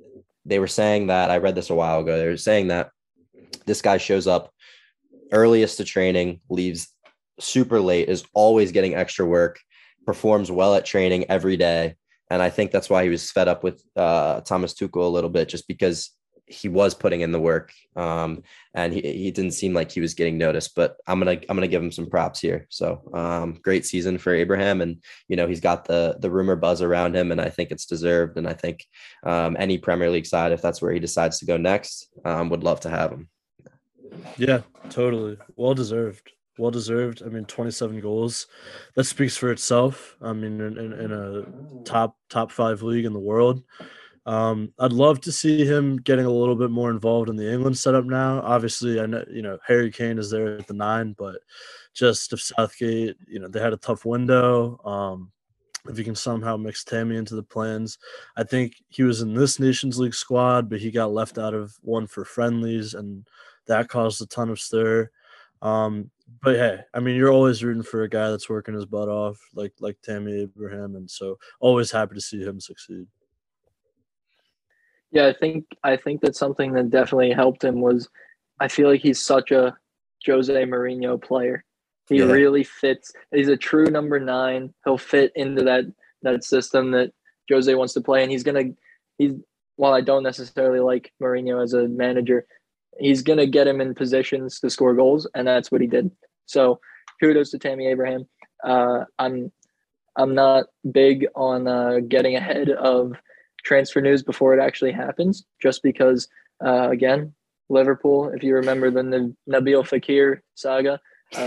they were saying that, I read this a while ago, they were saying that this guy shows up earliest to training, leaves super late, is always getting extra work, performs well at training every day. And I think that's why he was fed up with Thomas Tuchel a little bit, just because he was putting in the work, and he didn't seem like he was getting noticed. But I'm gonna give him some props here. So great season for Abraham, and he's got the rumor buzz around him, and I think it's deserved. And I think any Premier League side, if that's where he decides to go next, would love to have him. Yeah, totally. Well deserved. Well deserved. I mean, 27 goals. That speaks for itself. I mean, in a top 5 league in the world. I'd love to see him getting a little bit more involved in the England setup now. Obviously, I know, Harry Kane is there at the 9, but just if Southgate, they had a tough window. If you can somehow mix Tammy into the plans. I think he was in this Nations League squad, but he got left out of one for friendlies, and that caused a ton of stir. But hey, I mean, you're always rooting for a guy that's working his butt off, like Tammy Abraham, and so always happy to see him succeed. Yeah, I think that's something that definitely helped him was I feel like he's such a Jose Mourinho player. He really fits. He's a true number 9. He'll fit into that system that Jose wants to play, and he's while I don't necessarily like Mourinho as a manager, he's gonna get him in positions to score goals, and that's what he did. So kudos to Tammy Abraham. I'm not big on getting ahead of transfer news before it actually happens, just because again, Liverpool, if you remember the Nabil Fekir saga,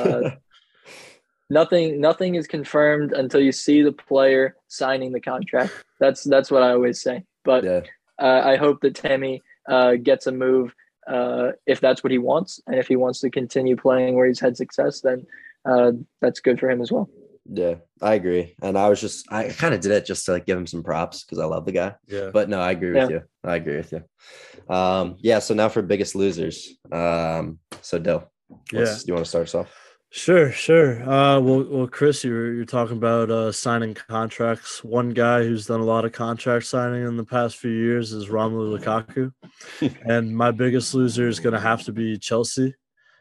nothing is confirmed until you see the player signing the contract. That's what I always say. But I hope that Tammy gets a move if that's what he wants, and if he wants to continue playing where he's had success, then that's good for him as well. Yeah, I agree. And I kind of did it just to give him some props because I love the guy. Yeah. But no, I agree with you. I agree with you. So now for biggest losers. So Dill, do you want to start us off? Sure. Well, Chris, you're talking about signing contracts. One guy who's done a lot of contract signing in the past few years is Romelu Lukaku. And my biggest loser is going to have to be Chelsea.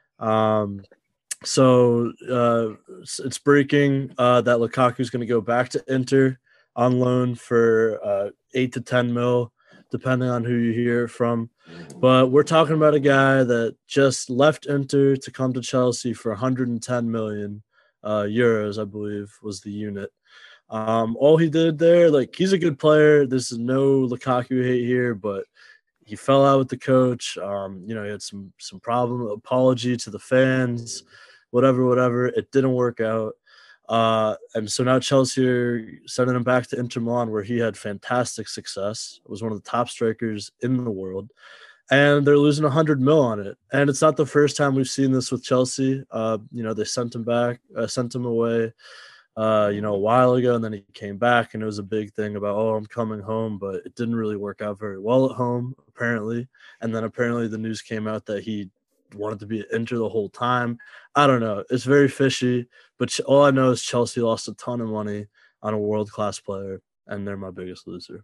So it's breaking that Lukaku is going to go back to Inter on loan for 8 to 10 mil, depending on who you hear from. But we're talking about a guy that just left Inter to come to Chelsea for 110 million euros, I believe, was the unit. All he did there, he's a good player. This is no Lukaku hate here, but he fell out with the coach. He had some problem. Apology to the fans, whatever. It didn't work out. And so now Chelsea are sending him back to Inter Milan, where he had fantastic success. It was one of the top strikers in the world. And they're losing 100 mil on it. And it's not the first time we've seen this with Chelsea. They sent him away, a while ago, and then he came back, and it was a big thing about, I'm coming home, but it didn't really work out very well at home, apparently. And then apparently the news came out that he wanted to be at Inter the whole time. I don't know. It's very fishy, but all I know is Chelsea lost a ton of money on a world-class player, and they're my biggest loser.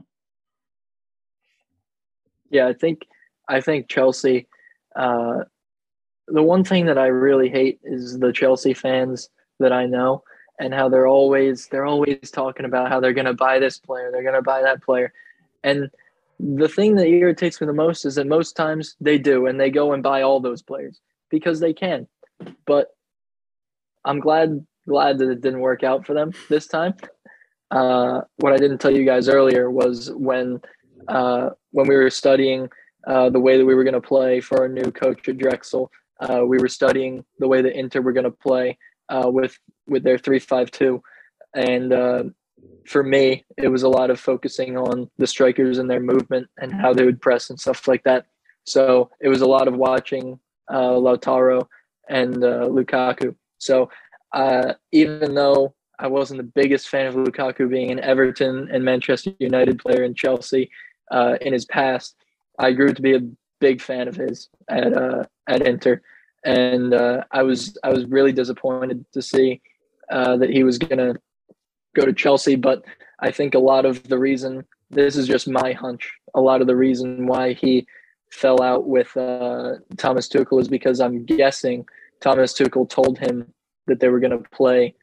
Yeah, I think Chelsea, the one thing that I really hate is the Chelsea fans that I know, and how they're always talking about how they're going to buy this player, they're going to buy that player. And the thing that irritates me the most is that most times they do, and they go and buy all those players because they can. But I'm glad that it didn't work out for them this time. What I didn't tell you guys earlier was when we were studying the way that we were going to play for our new coach at Drexel, we were studying the way that Inter were going to play with their 3-5-2. And for me, it was a lot of focusing on the strikers and their movement and how they would press and stuff like that. So it was a lot of watching Lautaro and Lukaku. So even though I wasn't the biggest fan of Lukaku being an Everton and Manchester United player in Chelsea in his past, I grew to be a big fan of his at Inter. And I was really disappointed to see that he was going to go to Chelsea. But I think a lot of the reason this is just my hunch. A lot of the reason why he fell out with Thomas Tuchel is because I'm guessing Thomas Tuchel told him that they were going to play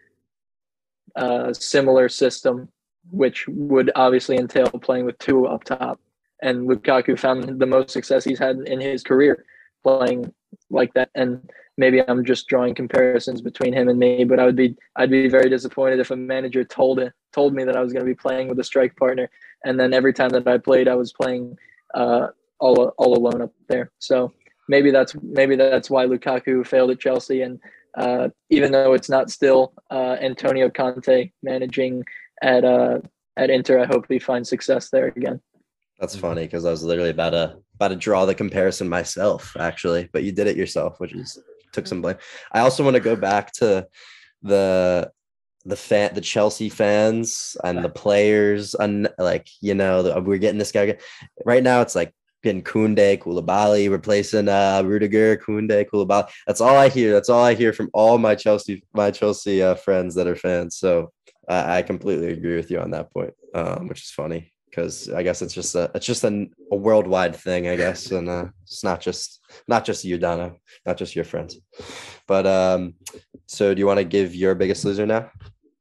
a similar system, which would obviously entail playing with two up top. And Lukaku found the most success he's had in his career playing like that. And maybe I'm just drawing comparisons between him and me, but I'd be very disappointed if a manager told me that I was going to be playing with a strike partner, and then every time that I played, I was playing all alone up there. So maybe that's why Lukaku failed at Chelsea. And even though it's not still Antonio Conte managing at Inter, I hope he finds success there again. That's funny because I was literally about to draw the comparison myself, actually, but you did it yourself, which took some blame. I also want to go back to the Chelsea fans and the players, and we're getting this guy right now. It's like getting Koundé, Koulibaly, replacing Rudiger, Koundé, Koulibaly. That's all I hear. That's all I hear from all my Chelsea friends that are fans. So I completely agree with you on that point, which is funny because I guess it's just a worldwide thing, I guess, and it's not just you, Donna, not just your friends. But so do you want to give your biggest loser now?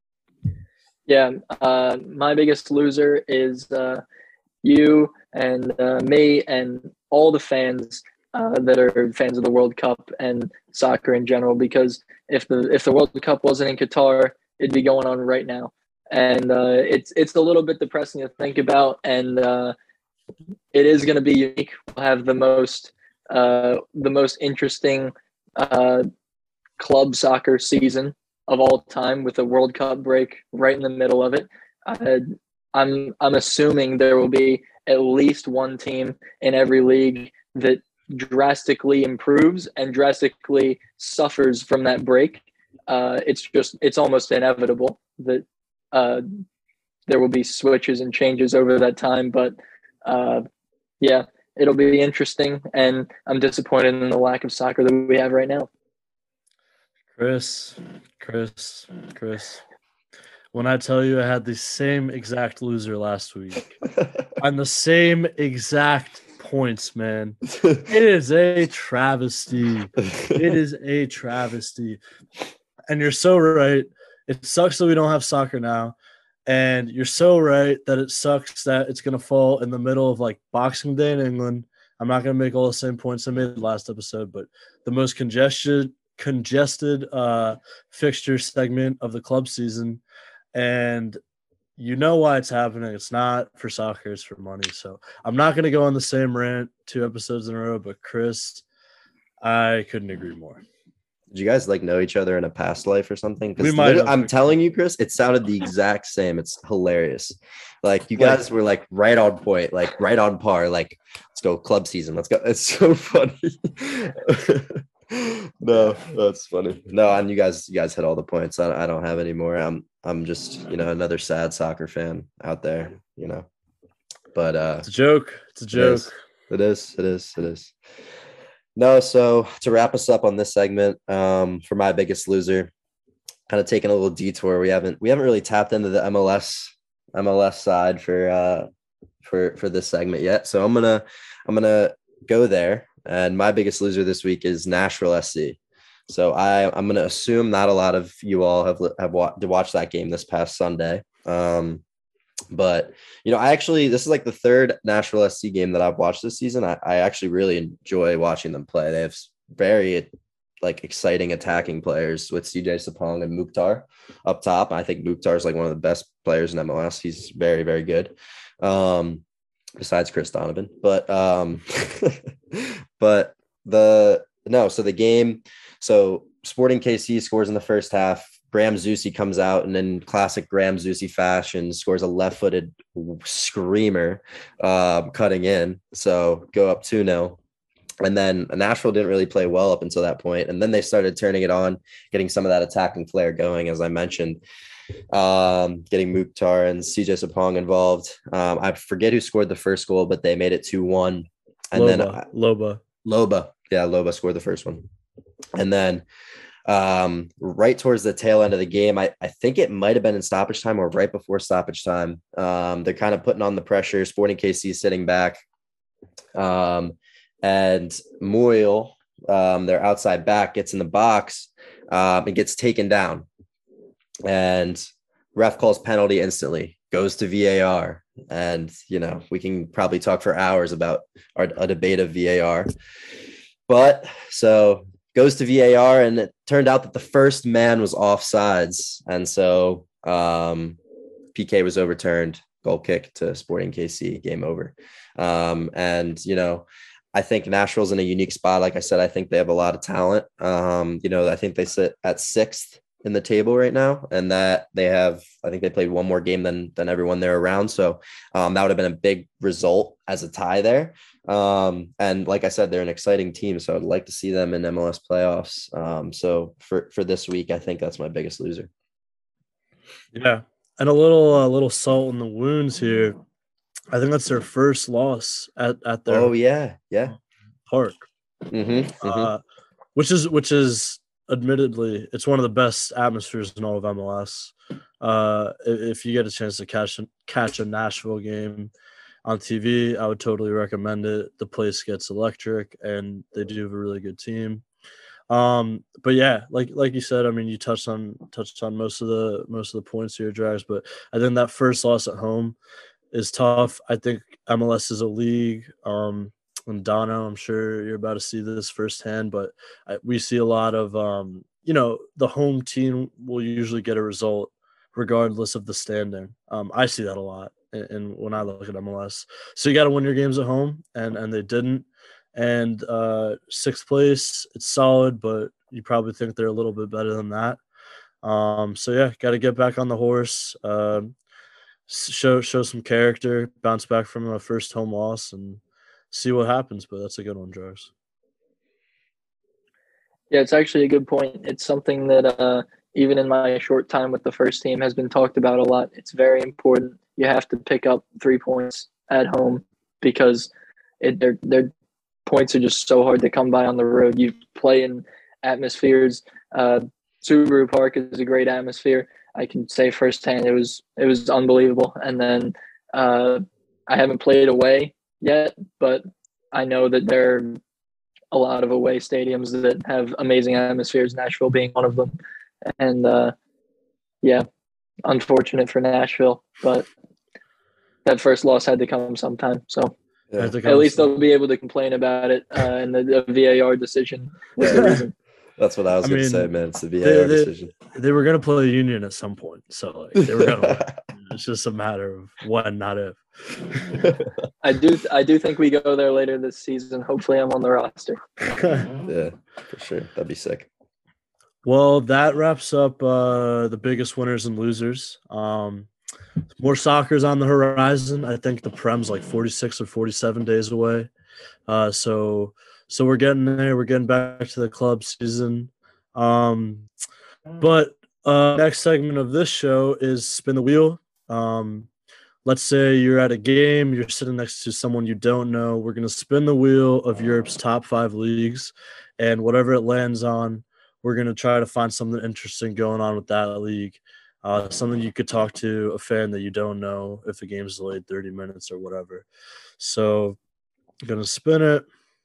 Yeah, my biggest loser is you and me and all the fans that are fans of the World Cup and soccer in general. Because if the World Cup wasn't in Qatar, it'd be going on right now, and it's a little bit depressing to think about. And it is going to be unique. We'll have the most interesting club soccer season of all time with a World Cup break right in the middle of it. I'm assuming there will be at least one team in every league that drastically improves and drastically suffers from that break. It's almost inevitable that there will be switches and changes over that time. But yeah, it'll be interesting, and I'm disappointed in the lack of soccer that we have right now. Chris, when I tell you I had the same exact loser last week and the same exact points, man, it is a travesty. It is a travesty. And you're so right. It sucks that we don't have soccer now. And you're so right that it sucks that it's going to fall in the middle of like Boxing Day in England. I'm not going to make all the same points I made last episode, but the most congested fixture segment of the club season, and you know why it's happening. It's not for soccer, it's for money. So I'm not going to go on the same rant 2 episodes in a row, but Chris, I couldn't agree more. Did you guys know each other in a past life or something? We might have. I'm telling you, Chris, it sounded the exact same. It's hilarious. You guys were right on point, right on par. Let's go club season. Let's go. It's so funny. No, that's funny. No, and you guys hit all the points. I don't have any more. I'm just another sad soccer fan out there. But it's a joke. It's a joke. It is. No, so to wrap us up on this segment, for my biggest loser, kind of taking a little detour. We haven't really tapped into the MLS side for this segment yet. So I'm gonna go there. And my biggest loser this week is Nashville SC. So I'm going to assume not a lot of you all have watched that game this past Sunday. But this is the third Nashville SC game that I've watched this season. I actually really enjoy watching them play. They have very exciting attacking players with CJ Sapong and Mukhtar up top. I think Mukhtar is one of the best players in MLS. He's very, very good. Besides Chris Donovan, so the game, Sporting KC scores in the first half. Graham Zusi comes out and in classic Graham Zusi fashion scores a left-footed screamer, cutting in. So go up 2-0. And then Nashville didn't really play well up until that point. And then they started turning it on, getting some of that attacking flair going, as I mentioned. Getting Mukhtar and CJ Sapong involved. I forget who scored the first goal, but they made it 2-1. And Loba. Loba. Yeah, Loba scored the first one. And then right towards the tail end of the game. I think it might have been in stoppage time or right before stoppage time. They're kind of putting on the pressure. Sporting KC sitting back. And Moyle, their outside back, gets in the box and gets taken down. And ref calls penalty instantly, goes to VAR. And, we can probably talk for hours about a debate of VAR. But so goes to VAR, and it turned out that the first man was offsides. And so PK was overturned, goal kick to Sporting KC, game over. And, I think Nashville's in a unique spot. Like I said, I think they have a lot of talent. I think they sit at 6th in the table right now, and that I think they played one more game than everyone there around. So that would have been a big result as a tie there. And like I said, they're an exciting team, so I'd like to see them in MLS playoffs. So for this week, I think that's my biggest loser. Yeah. And a little salt in the wounds here. I think that's their first loss at their park. Which is admittedly, it's one of the best atmospheres in all of MLS. If you get a chance to catch a Nashville game on TV, I would totally recommend it. The place gets electric, and they do have a really good team. But yeah, like you said, I mean, you touched on most of the points here, Drags. But I think that first loss at home is tough. I think MLS is a league. And Dono, I'm sure you're about to see this firsthand, but we see a lot of, the home team will usually get a result regardless of the standing. I see that a lot and when I look at MLS. So you got to win your games at home, and they didn't. And 6th place, it's solid, but you probably think they're a little bit better than that. So yeah, got to get back on the horse, show some character, bounce back from a first home loss, and see what happens. But that's a good one, Jars. Yeah, it's actually a good point. It's something that even in my short time with the first team has been talked about a lot. It's very important. You have to pick up 3 points at home because their points are just so hard to come by on the road. You play in atmospheres. Subaru Park is a great atmosphere. I can say firsthand it was unbelievable. And then I haven't played away yet, but I know that there are a lot of away stadiums that have amazing atmospheres, Nashville being one of them. And unfortunate for Nashville, but that first loss had to come sometime. So at least they'll be able to complain about it, and the VAR decision was the reason. That's what I was going to say, man. It's the VAR decision. They were going to play a Union at some point, so they were going to. It's just a matter of when, not if. I do think we go there later this season. Hopefully, I'm on the roster. Yeah, for sure. That'd be sick. Well, that wraps up the biggest winners and losers. More soccer's on the horizon. I think the Prem's like 46 or 47 days away. So we're getting there. We're getting back to the club season. But next segment of this show is Spin the Wheel. Let's say you're at a game. You're sitting next to someone you don't know. We're going to spin the wheel of Europe's top 5 leagues. And whatever it lands on, we're going to try to find something interesting going on with that league. Something you could talk to a fan that you don't know if the game's delayed 30 minutes or whatever. So I'm going to spin it.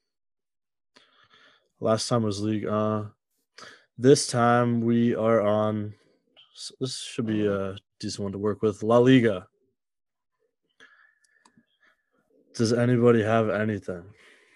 Last time was league. This time we are on – this should be a decent one to work with. La Liga. Does anybody have anything?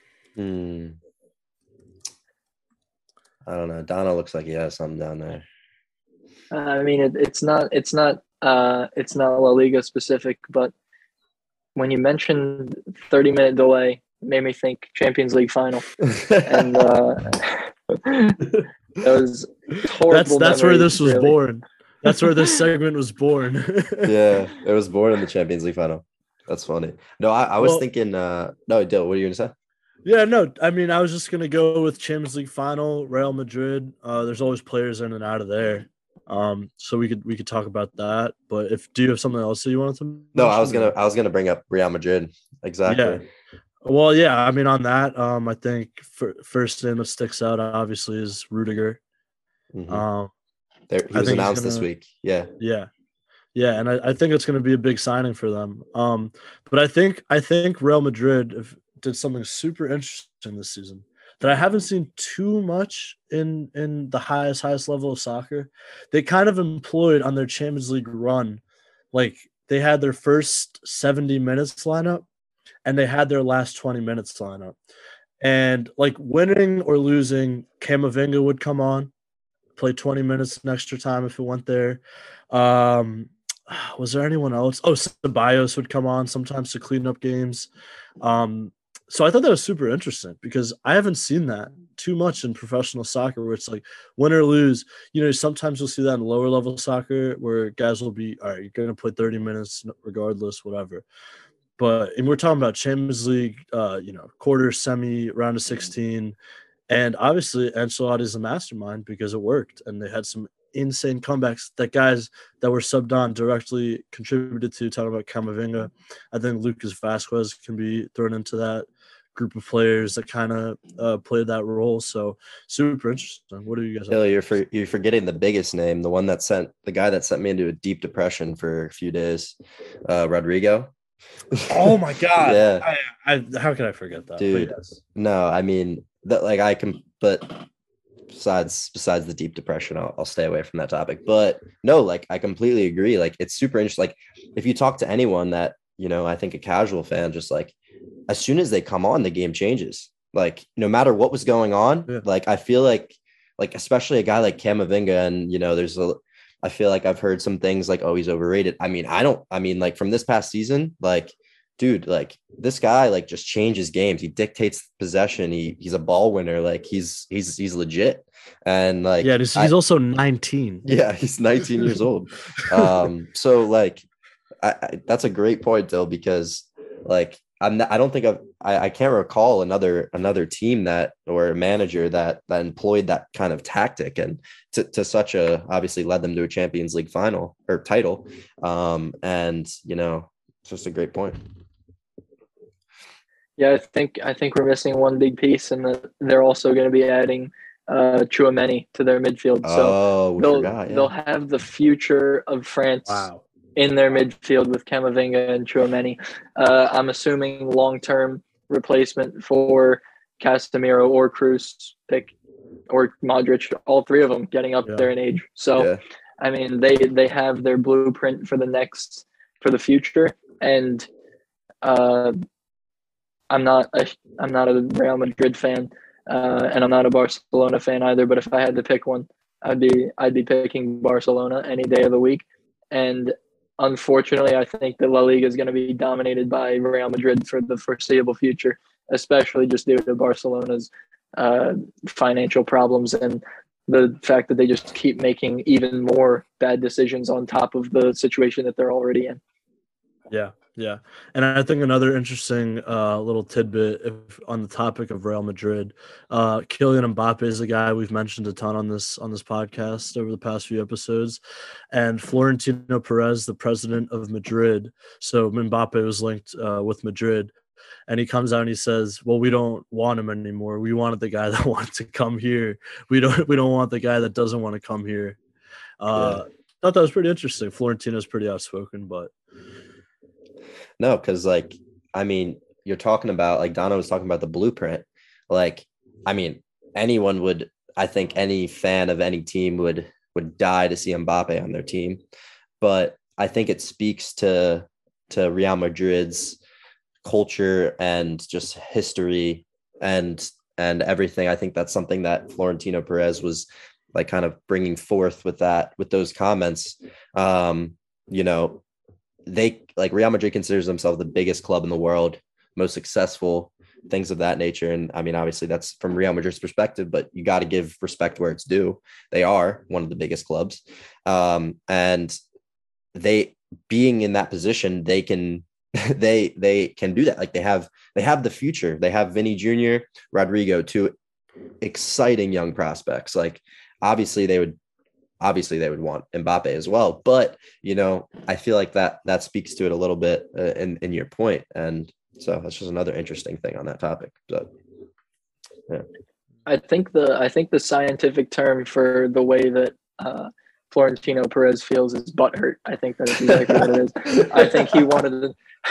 I don't know. Donna looks like he has something down there. I mean, it's not La Liga specific, but when you mentioned 30-minute delay, it made me think Champions League final, and that was horrible. That's where this was born. That's where this segment was born. Yeah, it was born in the Champions League final. That's funny. No, I was thinking. No, Dill, what are you gonna say? Yeah, no. I mean, I was just gonna go with Champions League final, Real Madrid. There's always players in and out of there. So we could talk about that. But do you have something else that you wanted to mention? No, I was gonna bring up Real Madrid. Exactly. Yeah. Well, yeah. I mean, on that, I think first name that sticks out obviously is Rudiger. Mm-hmm. He I was think announced this week. Yeah. Yeah, and I think it's going to be a big signing for them. But I think Real Madrid did something super interesting this season that I haven't seen too much in the highest level of soccer. They kind of employed on their Champions League run, like they had their first 70 minutes lineup, and they had their last 20 minutes lineup, and like winning or losing, Camavinga would come on, play 20 minutes in extra time if it went there. Was there anyone else? Oh, Ceballos would come on sometimes to clean up games. So I thought that was super interesting because I haven't seen that too much in professional soccer where it's like win or lose. You know, sometimes you'll see that in lower level soccer where guys will be, all right, you're going to play 30 minutes regardless, whatever. But and we're talking about Champions League, quarter, semi, round of 16. And obviously Ancelotti is a mastermind because it worked and they had some insane comebacks that guys that were subbed on directly contributed to. Talking about Camavinga, I think Lucas Vasquez can be thrown into that group of players that kind of played that role. So super interesting. What do you guys? Bill, you're forgetting the biggest name, the guy that sent me into a deep depression for a few days, Rodrigo. Oh my God! Yeah, how can I forget that, dude? Yes. No, I mean that. Like I can, but besides the deep depression, I'll stay away from that topic. But no, like I completely agree. Like it's super interesting. Like if you talk to anyone that I think a casual fan, just like as soon as they come on, the game changes. Like no matter what was going on, like I feel like especially a guy like Camavinga, and I feel like I've heard some things like, oh, he's overrated. I mean, like from this past season, like, dude, like this guy, like just changes games. He dictates possession. He's a ball winner. Like he's legit. And like, yeah, he's also 19. Yeah. He's 19 years old. So like, that's a great point though, because like, I can't recall another team that or a manager that employed that kind of tactic and to such a obviously led them to a Champions League final or title. And it's just a great point. Yeah, I think we're missing one big piece, and they're also going to be adding Tchouaméni to their midfield. So they'll have the future of France. Wow. In their midfield with Camavinga and Tchouaméni. I'm assuming long-term replacement for Casemiro or Kroos, or Modric, all three of them getting up there in age. So, I mean, they have their blueprint for the future. And I'm not a Real Madrid fan, and I'm not a Barcelona fan either. But if I had to pick one, I'd be picking Barcelona any day of the week. And unfortunately, I think that La Liga is going to be dominated by Real Madrid for the foreseeable future, especially just due to Barcelona's financial problems and the fact that they just keep making even more bad decisions on top of the situation that they're already in. Yeah. And I think another interesting little tidbit on the topic of Real Madrid, Kylian Mbappe is a guy we've mentioned a ton on this podcast over the past few episodes, and Florentino Perez, the president of Madrid. So Mbappe was linked with Madrid, and he comes out and he says, "Well, we don't want him anymore. We wanted the guy that wanted to come here. We don't want the guy that doesn't want to come here." Thought that was pretty interesting. Florentino's pretty outspoken, but. No, because like, I mean, you're talking about like Donna was talking about the blueprint. Like, I mean, I think any fan of any team would die to see Mbappe on their team. But I think it speaks to Real Madrid's culture and just history and everything. I think that's something that Florentino Perez was like kind of bringing forth with those comments. They like Real Madrid considers themselves the biggest club in the world, most successful, things of that nature. And I mean, obviously that's from Real Madrid's perspective, but you got to give respect where it's due. They are one of the biggest clubs. And they being in that position, they can do that. Like they have the future. They have Vinny Jr., Rodrigo, two exciting young prospects. Like obviously they would want Mbappe as well, but I feel like that speaks to it a little bit in your point, and so that's just another interesting thing on that topic. So, yeah. I think the scientific term for the way that Florentino Perez feels is butthurt. I think that's exactly what it is. I think he wanted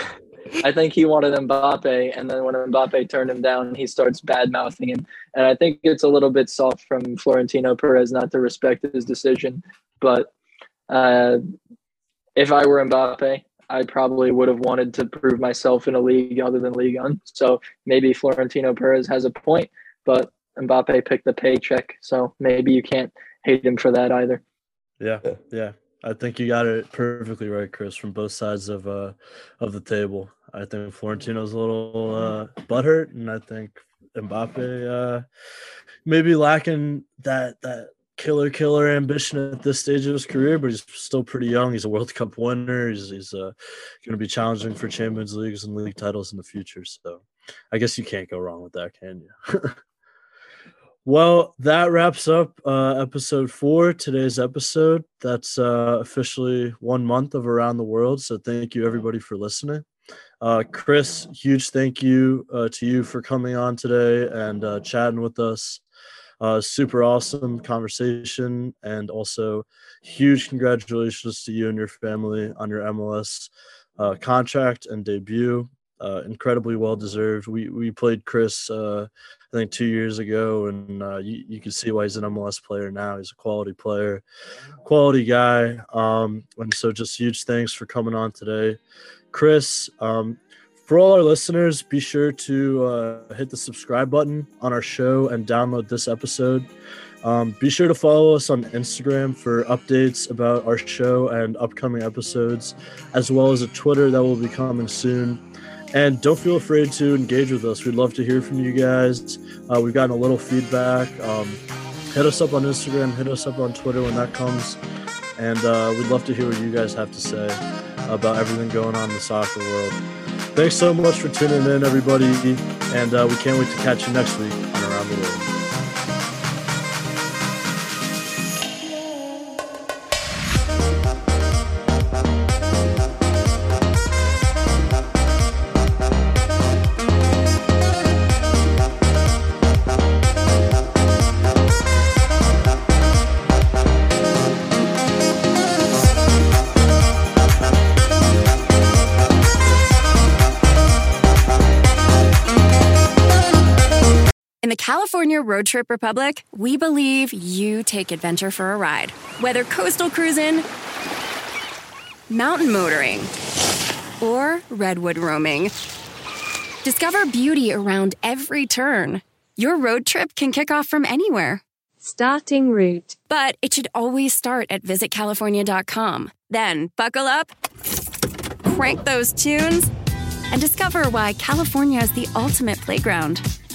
Mbappe, and then when Mbappe turned him down, he starts bad-mouthing him. And I think it's a little bit soft from Florentino Perez not to respect his decision. But if I were Mbappe, I probably would have wanted to prove myself in a league other than Ligue 1. So maybe Florentino Perez has a point, but Mbappe picked the paycheck, so maybe you can't hate him for that either. Yeah. I think you got it perfectly right, Chris, from both sides of the table. I think Florentino's a little butthurt, and I think Mbappe maybe lacking that killer ambition at this stage of his career, but he's still pretty young. He's a World Cup winner. He's going to be challenging for Champions Leagues and league titles in the future. So I guess you can't go wrong with that, can you? Well, that wraps up episode 4, today's episode. That's officially 1 month of Around the World. So thank you, everybody, for listening. Chris, huge thank you to you for coming on today and chatting with us. Super awesome conversation. And also huge congratulations to you and your family on your MLS contract and debut. Incredibly well-deserved. We played Chris, I think 2 years ago, and you can see why he's an MLS player now. He's a quality player, quality guy. And so just huge thanks for coming on today. Chris, for all our listeners, be sure to hit the subscribe button on our show and download this episode. Be sure to follow us on Instagram for updates about our show and upcoming episodes, as well as a Twitter that will be coming soon. And don't feel afraid to engage with us. We'd love to hear from you guys. We've gotten a little feedback. Hit us up on Instagram. Hit us up on Twitter when that comes. And we'd love to hear what you guys have to say about everything going on in the soccer world. Thanks so much for tuning in, everybody. And we can't wait to catch you next week on Around the World. In the California Road Trip Republic, we believe you take adventure for a ride. Whether coastal cruising, mountain motoring, or redwood roaming, discover beauty around every turn. Your road trip can kick off from anywhere. Starting route. But it should always start at visitcalifornia.com. Then buckle up, crank those tunes, and discover why California is the ultimate playground.